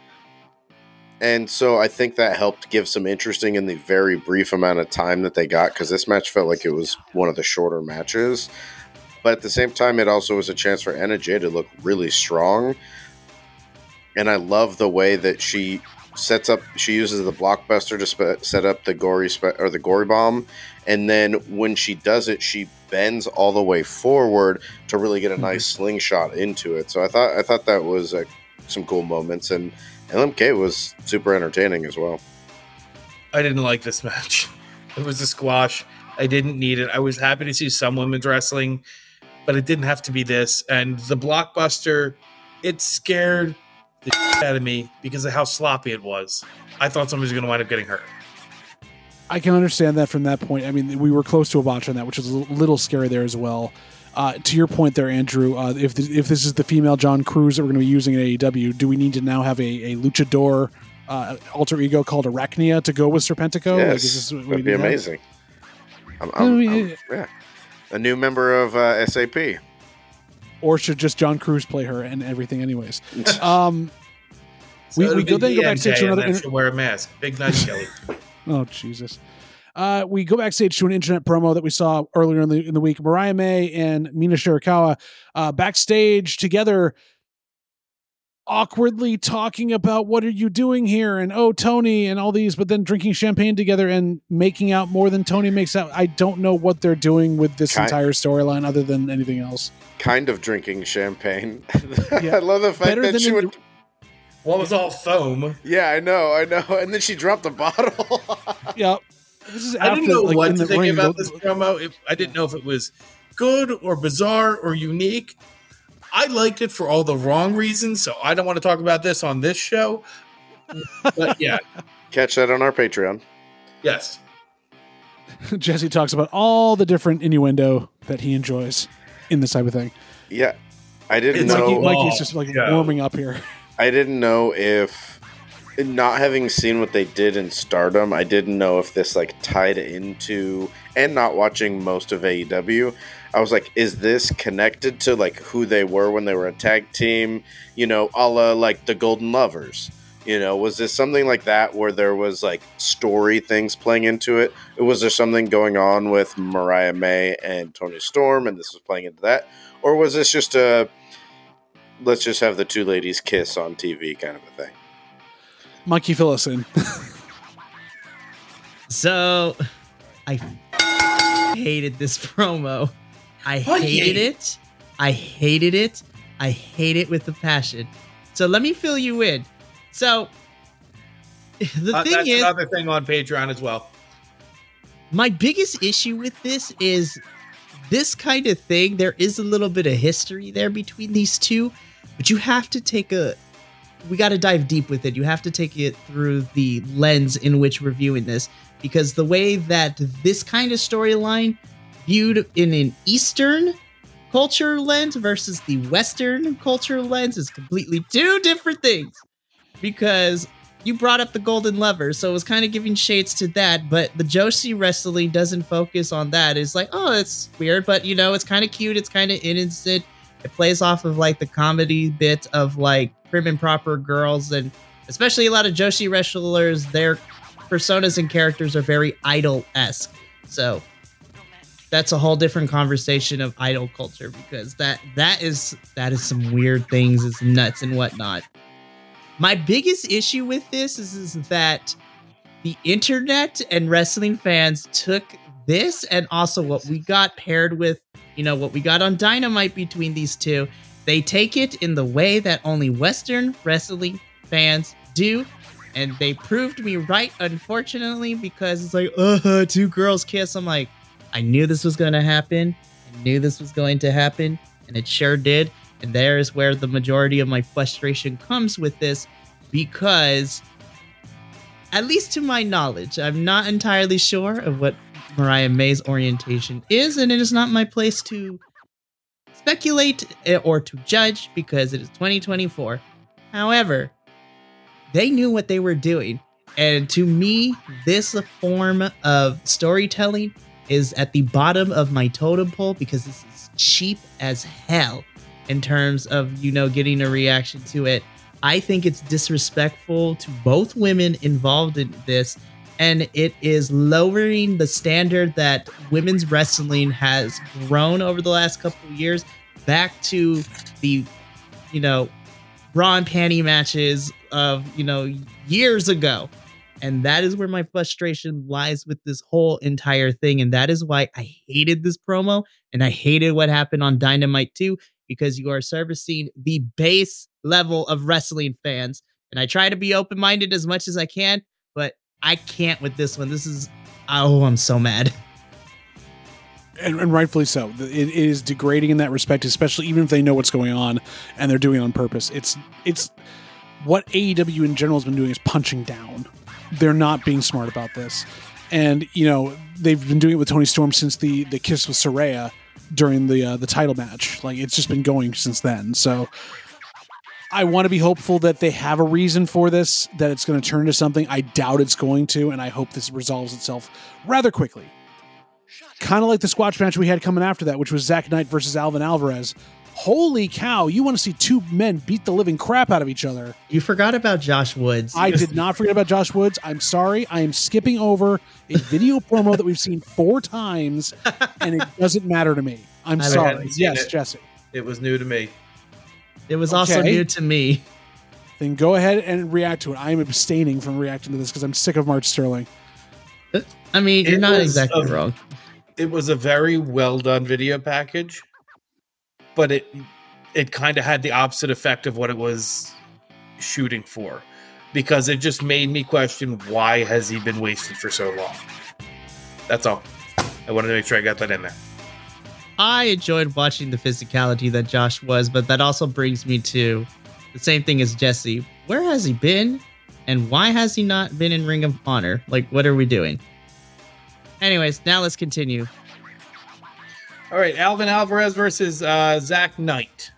And so I think that helped give some interesting in the very brief amount of time that they got, because this match felt like it was one of the shorter matches. But at the same time, it also was a chance for Anna Jay to look really strong. And I love the way that she sets up, she uses the blockbuster to spe- set up the gory spe- or the gory bomb. And then when she does it, she bends all the way forward to really get a nice slingshot into it. So I thought I thought that was uh, some cool moments. And L M K was super entertaining as well. I didn't like this match. It was a squash. I didn't need it. I was happy to see some women's wrestling, but it didn't have to be this. And the blockbuster, it scared the shit out of me because of how sloppy it was. I thought somebody was going to wind up getting hurt. I can understand that from that point. I mean, we were close to a botch on that, which was a little scary there as well. Uh, to your point there, Andrew, uh, if the, if this is the female John Cruz that we're going to be using in A E W, do we need to now have a, a luchador uh, alter ego called Arachnia to go with Serpentico? Yes, like, is this what that'd we be need amazing. I'm, I'm, I'm, yeah, a new member of uh, S A P. Or should just John Cruz play her and everything anyways? Um, So we we go then go backstage to another. And then she'll wear a mask. Big night, Kelly. Oh, Jesus. Uh, we go backstage to an internet promo that we saw earlier in the in the week. Mariah May and Mina Shirakawa uh, backstage together, awkwardly talking about what are you doing here and oh, Tony and all these, but then drinking champagne together and making out more than Tony makes out. I don't know what they're doing with this Kind- entire storyline other than anything else. Kind of drinking champagne. Yeah. I love the fact Better that than she in would... the- What was all foam? Yeah, I know, I know. And then she dropped the bottle. Yeah. This is I after, didn't know like, what in to the think ring, about the- this promo. It, I didn't know if it was good or bizarre or unique. I liked it for all the wrong reasons, so I don't want to talk about this on this show. But yeah, Catch that on our Patreon. yes. Jesse talks about all the different innuendo that he enjoys in this type of thing. Yeah, I didn't It's know. Mikey, like- Mikey's just like Yeah. warming up here. I didn't know if, not having seen what they did in Stardom, I didn't know if this like tied into, and not watching most of A E W, I was like, is this connected to like who they were when they were a tag team? You know, a la like the Golden Lovers. You know, was this something like that where there was like story things playing into it? Or was there something going on with Mariah May and Tony Storm, and this was playing into that? Or was this just a let's just have the two ladies kiss on T V kind of a thing? Mikey, fill us in. So, I hated this promo. I What? hated it. I hated it. I hate it with a passion. So let me fill you in. So, the Uh, thing that's is, another thing on Patreon as well. my biggest issue with this is this kind of thing. There is a little bit of history there between these two, but you have to take a we got to dive deep with it. You have to take it through the lens in which we're viewing this, because the way that this kind of storyline viewed in an Eastern culture lens versus the Western culture lens is completely two different things. Because you brought up the Golden Lover, so it was kind of giving shades to that, but the Joshi wrestling doesn't focus on that. It's like, oh, it's weird, but you know, it's kind of cute, it's kind of innocent. It plays off of like the comedy bit of like prim and proper girls, and especially a lot of Joshi wrestlers, their personas and characters are very idol-esque. So that's a whole different conversation of idol culture, because that that is that is some weird things, it's nuts and whatnot. My biggest issue with this is, is that the internet and wrestling fans took this and also what we got paired with, you know, what we got on Dynamite between these two. They take it in the way that only Western wrestling fans do. And they proved me right, unfortunately, because it's like, uh, two girls kiss. I'm like, I knew this was going to happen. I knew this was going to happen. And it sure did. And there is where the majority of my frustration comes with this, because, at least to my knowledge, I'm not entirely sure of what Mariah May's orientation is, and it is not my place to speculate or to judge, because it is twenty twenty-four. However, they knew what they were doing, and to me, this form of storytelling is at the bottom of my totem pole, because this is cheap as hell. In terms of, you know, getting a reaction to it. I think it's disrespectful to both women involved in this, and it is lowering the standard that women's wrestling has grown over the last couple of years back to the, you know, bra and panty matches of, you know, years ago. And that is where my frustration lies with this whole entire thing, and that is why I hated this promo, and I hated what happened on Dynamite too, because you are servicing the base level of wrestling fans. And I try to be open-minded as much as I can, but I can't with this one. This is, oh, I'm so mad. And, and rightfully so. It, it is degrading in that respect, especially even if they know what's going on and they're doing it on purpose. It's, it's what A E W in general has been doing is punching down. They're not being smart about this. And, you know, they've been doing it with Toni Storm since the, the kiss with Saraya during the uh, the title match. Like, it's just been going since then. So I want to be hopeful that they have a reason for this, that it's going to turn into something. I doubt it's going to, and I hope this resolves itself rather quickly. Kind of like the squash match we had coming after that, which was Zack Knight versus Alvin Alvarez. Holy cow, you want to see two men beat the living crap out of each other. You forgot about Josh Woods. I did not forget about Josh Woods. I'm sorry. I am skipping over a video promo that we've seen four times, and it doesn't matter to me. I'm I sorry. Yes, it. Jesse. It was new to me. It was also Okay. new to me. Then go ahead and react to it. I am abstaining from reacting to this because I'm sick of Mark Sterling. I mean, you're It not was exactly a- wrong. It was a very well done video package, but it it kind of had the opposite effect of what it was shooting for, because it just made me question, why has he been wasted for so long? That's all. I wanted to make sure I got that in there. I enjoyed watching the physicality that Josh was, but that also brings me to the same thing as Jesse. Where has he been? And why has he not been in Ring of Honor? Like, what are we doing? Anyways, now let's continue. All right, Alvin Alvarez versus uh, Zack Knight.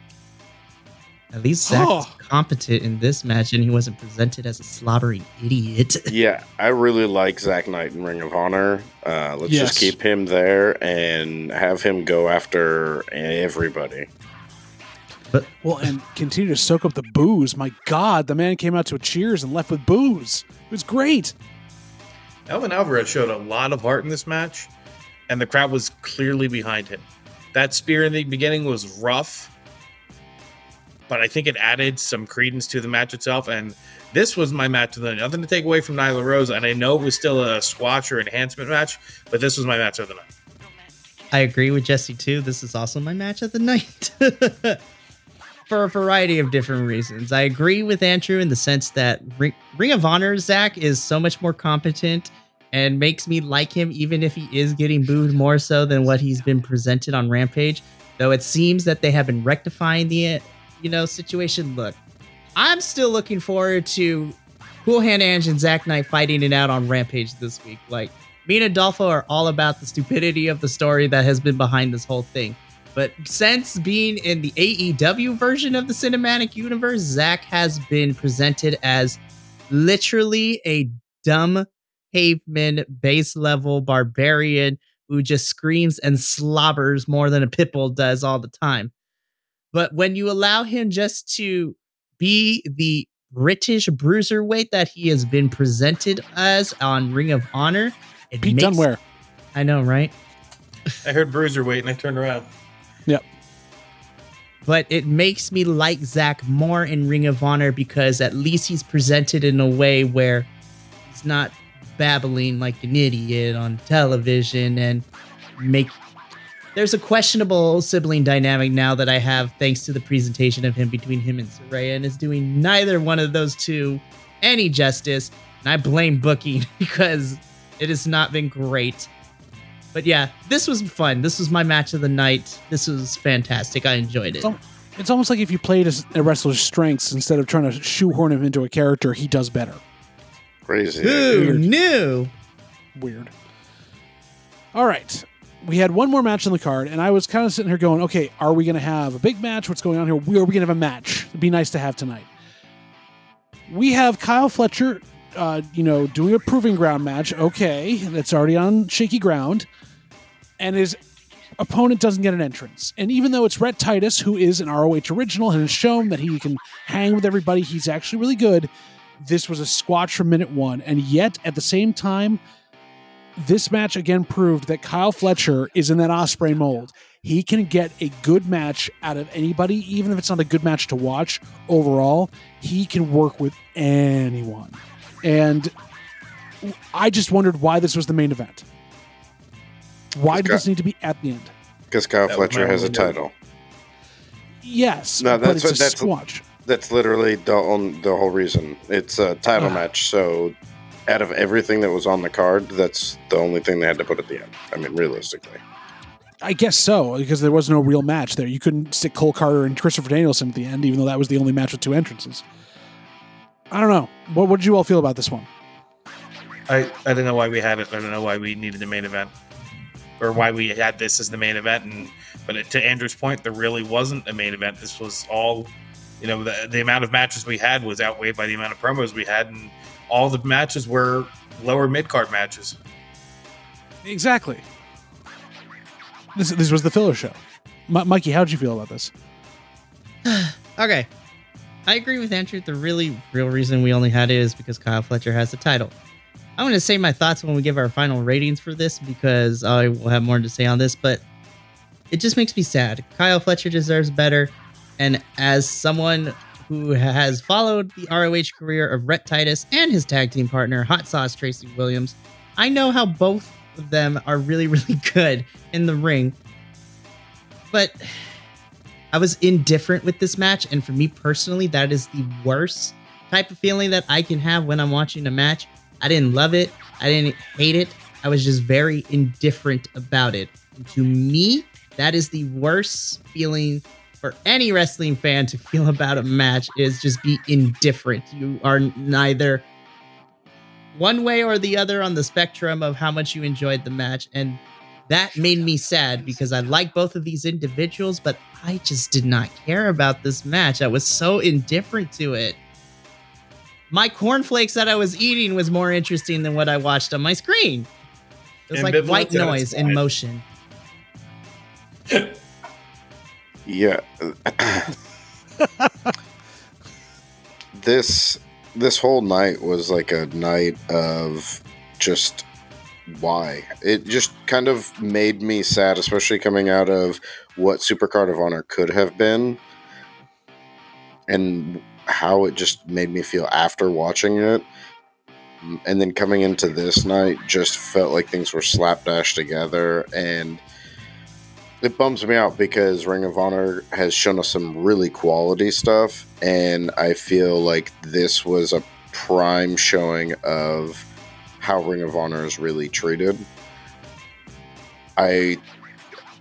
At least Zach Oh. was competent in this match, and he wasn't presented as a slobbering idiot. Yeah, I really like Zack Knight in Ring of Honor. Uh, let's Yes. just keep him there and have him go after everybody. Well, and continue to soak up the booze. My God, the man came out to a cheers and left with booze. It was great. Alvin Alvarez showed a lot of heart in this match, and the crowd was clearly behind him. That spear in the beginning was rough, but I think it added some credence to the match itself, and this was my match of the night. Nothing to take away from Nyla Rose, and I know it was still a squash or enhancement match, but this was my match of the night. I agree with Jesse, too. This is also my match of the night. For a variety of different reasons. I agree with Andrew in the sense that Ring, Ring of Honor Zach is so much more competent and makes me like him, even if he is getting booed more so than what he's been presented on Rampage. Though it seems that they have been rectifying the, you know, situation. Look, I'm still looking forward to Cool Hand Ange and Zach Knight fighting it out on Rampage this week. Like, me and Adolfo are all about the stupidity of the story that has been behind this whole thing. But since being in the A E W version of the cinematic universe, Zach has been presented as literally a dumb caveman base level barbarian who just screams and slobbers more than a pit bull does all the time. But when you allow him just to be the British bruiserweight that he has been presented as on Ring of Honor, it Pete makes, Dunware. I know, right? I heard Bruiserweight and I turned around. Yep. But it makes me like Zach more in Ring of Honor because at least he's presented in a way where he's not babbling like an idiot on television and make... There's a questionable sibling dynamic now that I have thanks to the presentation of him between him and Saraya, and is doing neither one of those two any justice. And I blame booking because it has not been great. But yeah, this was fun. This was my match of the night. This was fantastic. I enjoyed it. It's, al- it's almost like if you played a, a wrestler's strengths instead of trying to shoehorn him into a character, he does better. Crazy. Who Weird. knew? Weird. All right. We had one more match on the card, and I was kind of sitting here going, okay, are we going to have a big match? What's going on here? Are we going to have a match? It'd be nice to have tonight. We have Kyle Fletcher, uh, you know, doing a proving ground match. Okay, that's already on shaky ground. And his opponent doesn't get an entrance. And even though it's Rhett Titus, who is an R O H original and has shown that he can hang with everybody, he's actually really good, this was a squash from minute one. And yet, at the same time, this match again proved that Kyle Fletcher is in that Ospreay mold. He can get a good match out of anybody, even if it's not a good match to watch overall. He can work with anyone. And I just wondered why this was the main event. Why did this need to be at the end? Because Kyle That was Fletcher my has a only title. Yes, No, but that's it's what- a that's- squash. That's literally the on, the whole reason. It's a title Ah. match, so out of everything that was on the card, that's the only thing they had to put at the end. I mean, realistically. I guess so, because there was no real match there. You couldn't stick Cole Carter and Christopher Danielson at the end, even though that was the only match with two entrances. I don't know. What, what did you all feel about this one? I, I don't know why we had it. I don't know why we needed the main event. Or why we had this as the main event. And But it, to Andrew's point, there really wasn't a main event. This was all, you know, the, the amount of matches we had was outweighed by the amount of promos we had. And all the matches were lower mid-card matches. Exactly. This this was the filler show. M- Mikey, how did you feel about this? Okay. I agree with Andrew. The really real reason we only had it is because Kyle Fletcher has the title. I'm going to say my thoughts when we give our final ratings for this because I will have more to say on this, but it just makes me sad. Kyle Fletcher deserves better. And as someone who has followed the R O H career of Rhett Titus and his tag team partner, Hot Sauce Tracy Williams, I know how both of them are really, really good in the ring. But I was indifferent with this match, and for me personally, that is the worst type of feeling that I can have when I'm watching a match. I didn't love it. I didn't hate it. I was just very indifferent about it. And to me, that is the worst feeling for any wrestling fan to feel about a match, is just be indifferent. You are neither one way or the other on the spectrum of how much you enjoyed the match. And that made me sad because I like both of these individuals, but I just did not care about this match. I was so indifferent to it. My cornflakes that I was eating was more interesting than what I watched on my screen. It was like Ambivalence white at its noise in finest. motion. Yeah. this this whole night was like a night of just why. It just kind of made me sad, especially coming out of what Supercard of Honor could have been and how it just made me feel after watching it. And then coming into this night just felt like things were slapdash together, and it bums me out because Ring of Honor has shown us some really quality stuff, and I feel like this was a prime showing of how Ring of Honor is really treated. I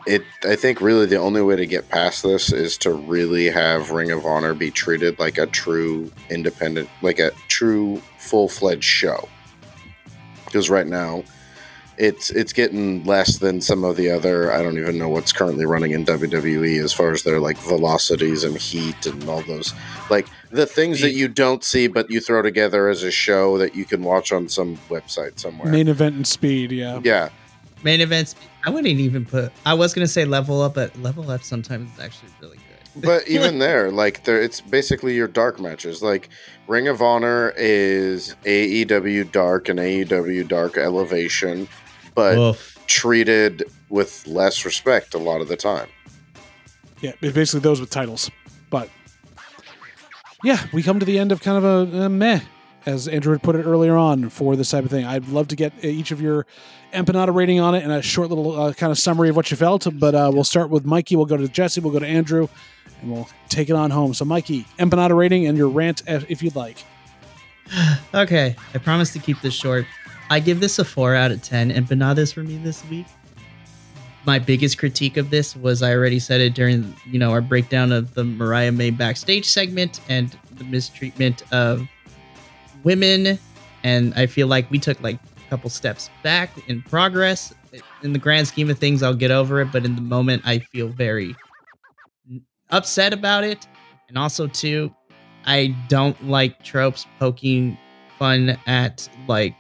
it I think really the only way to get past this is to really have Ring of Honor be treated like a true independent, like a true full-fledged show. Because right now, it's it's getting less than some of the other, I don't even know what's currently running in W W E as far as their like velocities and heat and all those, like the things that you don't see but you throw together as a show that you can watch on some website somewhere. Main event and speed, yeah. Yeah. Main events. I wouldn't even put. I was gonna say level up, but level up sometimes is actually really good. But even there, like there, it's basically your dark matches. Like Ring of Honor is A E W Dark and A E W Dark Elevation, but Oof. treated with less respect a lot of the time. Yeah, it's basically those with titles. But yeah, we come to the end of kind of a, a meh, as Andrew had put it earlier on, for this type of thing. I'd love to get each of your empanada rating on it and a short little uh, kind of summary of what you felt. But uh, we'll start with Mikey. We'll go to Jesse. We'll go to Andrew. And we'll take it on home. So, Mikey, empanada rating and your rant if you'd like. Okay, I promise to keep this short. I give this a four out of ten empanadas for me this week. My biggest critique of this was I already said it during, you know, our breakdown of the Mariah May backstage segment and the mistreatment of women. And I feel like we took like a couple steps back in progress. In the grand scheme of things, I'll get over it. But in the moment, I feel very upset about it. And also, too, I don't like tropes poking fun at like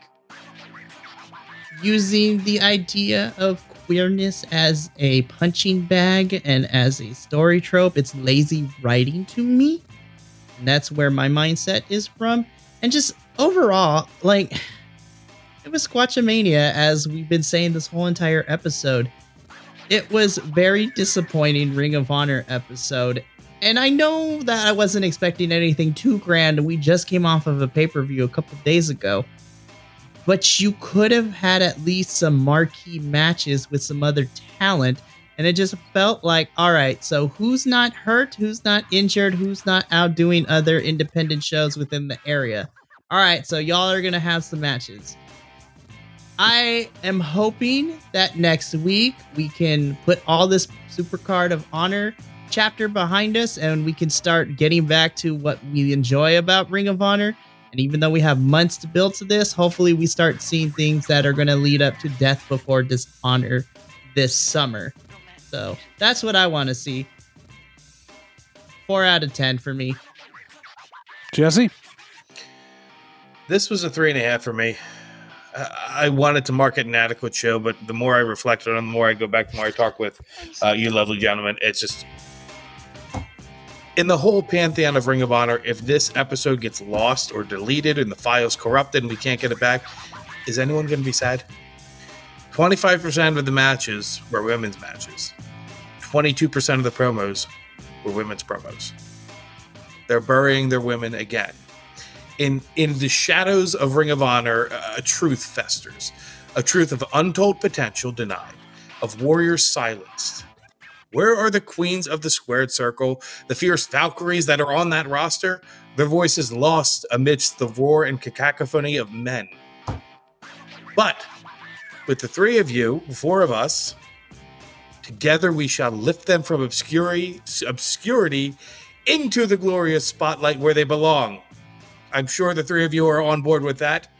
using the idea of queerness as a punching bag and as a story trope. It's lazy writing to me. And that's where my mindset is from. And just overall, like, it was Squatchamania, as we've been saying this whole entire episode. It was very disappointing Ring of Honor episode. And I know that I wasn't expecting anything too grand. We just came off of a pay-per-view a couple days ago. But you could have had at least some marquee matches with some other talent. And it just felt like, all right, so who's not hurt? Who's not injured? Who's not out doing other independent shows within the area? All right, so y'all are going to have some matches. I am hoping that next week we can put all this Supercard of Honor chapter behind us and we can start getting back to what we enjoy about Ring of Honor. And even though we have months to build to this, hopefully we start seeing things that are going to lead up to Death Before Dishonor this summer. So that's what I want to see. Four out of ten for me. Jesse? This was a three and a half for me. I wanted to mark it an adequate show, but the more I reflect on it, the more I go back, the more I talk with uh, you lovely gentlemen, it's just... In the whole pantheon of Ring of Honor, if this episode gets lost or deleted and the file's corrupted and we can't get it back, is anyone going to be sad? twenty-five percent of the matches were women's matches. twenty-two percent of the promos were women's promos. They're burying their women again. In in the shadows of Ring of Honor, a truth festers. A truth of untold potential denied. Of warriors silenced. Where are the queens of the squared circle? The fierce Valkyries that are on that roster? Their voices lost amidst the roar and cacophony of men. But with the three of you, four of us, together we shall lift them from obscurity, obscurity into the glorious spotlight where they belong. I'm sure the three of you are on board with that.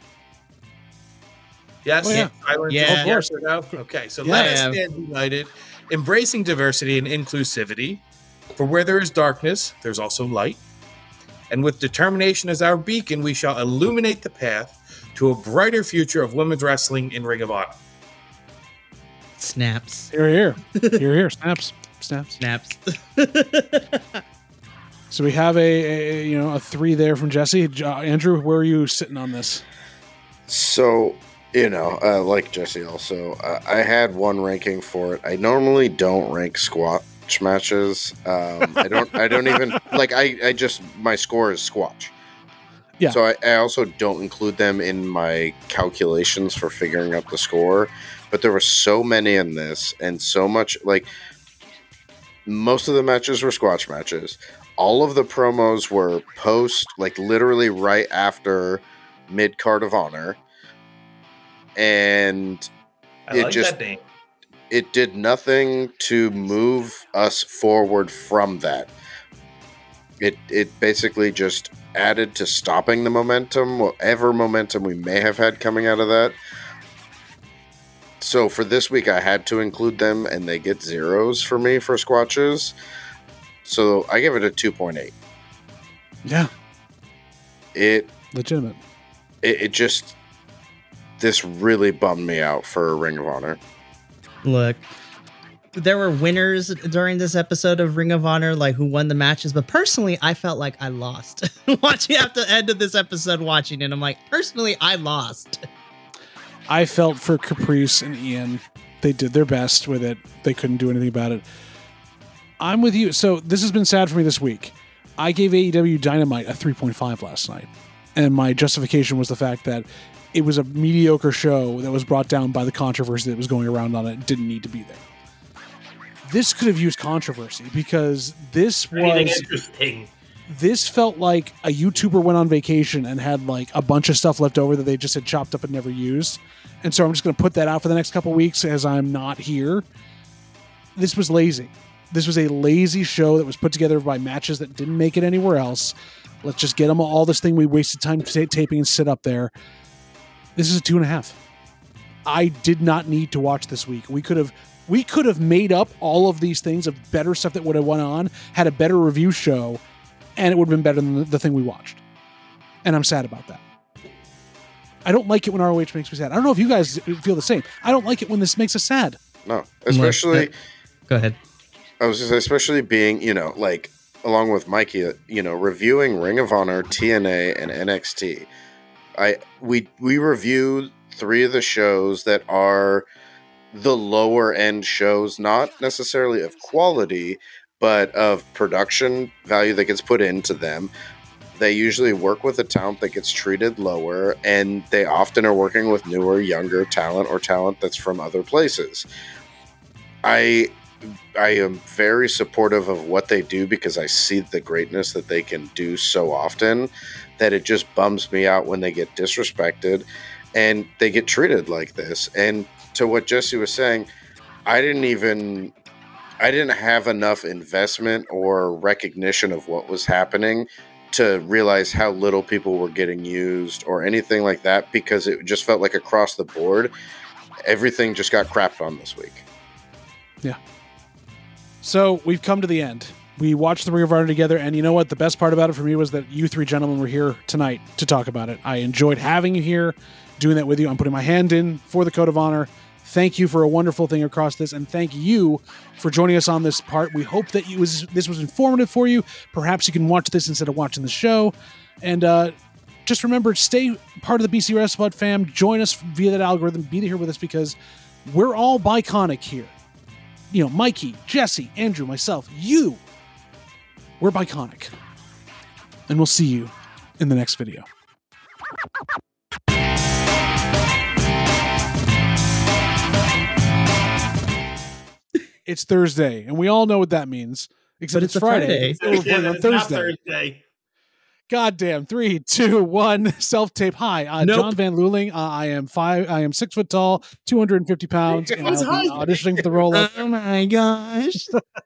Yes? Oh, yeah. Silence? Yeah. Of course. No? Okay, so Yeah, let I us am. stand united, embracing diversity and inclusivity. For where there is darkness, there's also light. And with determination as our beacon, we shall illuminate the path to a brighter future of women's wrestling in Ring of Honor. Snaps. Here, here. Here, here. Snaps. Snaps. Snaps. So we have a, a you know a three there from Jesse. Uh, Andrew, where are you sitting on this? So, you know, uh, like Jesse also, uh, I had one ranking for it. I normally don't rank squash matches. Um, I don't, I don't even, like, I, I just, my score is squash. Yeah. So I, I also don't include them in my calculations for figuring out the score. But there were so many in this and so much, like, most of the matches were squash matches. All of the promos were post, like literally right after mid card of honor. And I it like just, that name. it did nothing to move us forward from that. It it basically just added to stopping the momentum, whatever momentum we may have had coming out of that. So for this week, I had to include them, and they get zeros for me for Squatches. So I give it a two point eight. Yeah. It legitimate. It, it just this really bummed me out for Ring of Honor. Look, there were winners during this episode of Ring of Honor, like who won the matches, but personally, I felt like I lost. Watching at the end of this episode, watching it, I'm like, personally, I lost. I felt for Caprice and Ian. They did their best with it. They couldn't do anything about it. I'm with you. So this has been sad for me this week. I gave A E W Dynamite a three point five last night. And my justification was the fact that it was a mediocre show that was brought down by the controversy that was going around on it. It didn't need to be there. This could have used controversy because this was Anything interesting. This felt like a YouTuber went on vacation and had like a bunch of stuff left over that they just had chopped up and never used. And so I'm just going to put that out for the next couple weeks as I'm not here. This was lazy. This was a lazy show that was put together by matches that didn't make it anywhere else. Let's just get them all this thing we wasted time t- taping and sit up there. This is a two and a half. I did not need to watch this week. We could have we could have made up all of these things of better stuff that would have went on, had a better review show, and it would have been better than the, the thing we watched. And I'm sad about that. I don't like it when R O H makes me sad. I don't know if you guys feel the same. I don't like it when this makes us sad. No, especially... Go ahead. I was just especially being, you know, like, along with Mikey, you know, reviewing Ring of Honor, T N A, and N X T. I we we reviewed three of the shows that are the lower end shows, not necessarily of quality, but of production value that gets put into them. They usually work with a talent that gets treated lower, and they often are working with newer, younger talent or talent that's from other places. I I am very supportive of what they do because I see the greatness that they can do so often that it just bums me out when they get disrespected and they get treated like this. And to what Jesse was saying, I didn't even, I didn't have enough investment or recognition of what was happening to realize how little people were getting used or anything like that, because it just felt like across the board, everything just got crapped on this week. Yeah. So we've come to the end. We watched the Ring of Honor together, and you know what? The best part about it for me was that you three gentlemen were here tonight to talk about it. I enjoyed having you here, doing that with you. I'm putting my hand in for the Code of Honor. Thank you for a wonderful thing across this, and thank you for joining us on this part. We hope that you was this was informative for you. Perhaps you can watch this instead of watching the show. And uh, just remember, stay part of the B C Wrestling fam. Join us via that algorithm. Be here with us because we're all Biconic here. You know, Mikey, Jesse, Andrew, myself, you. We're Biconic. And we'll see you in the next video. It's Thursday, and we all know what that means. Except But it's, it's a Friday. Friday. It's recording on It's not Thursday. Thursday. God damn. Three, two, one. Self-tape. Hi, uh, Nope. John Van Luling. Uh, I am five. I am six foot tall, two hundred fifty pounds, and I'll That's be high. auditioning for the role of. Oh my gosh.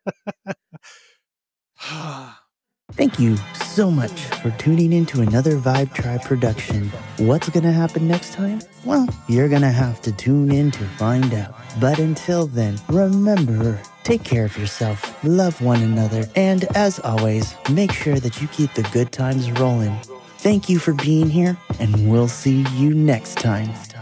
Thank you so much for tuning in to another Vibe Tribe production. What's going to happen next time? Well, you're going to have to tune in to find out. But until then, remember, take care of yourself, love one another, and as always, make sure that you keep the good times rolling. Thank you for being here, and we'll see you next time.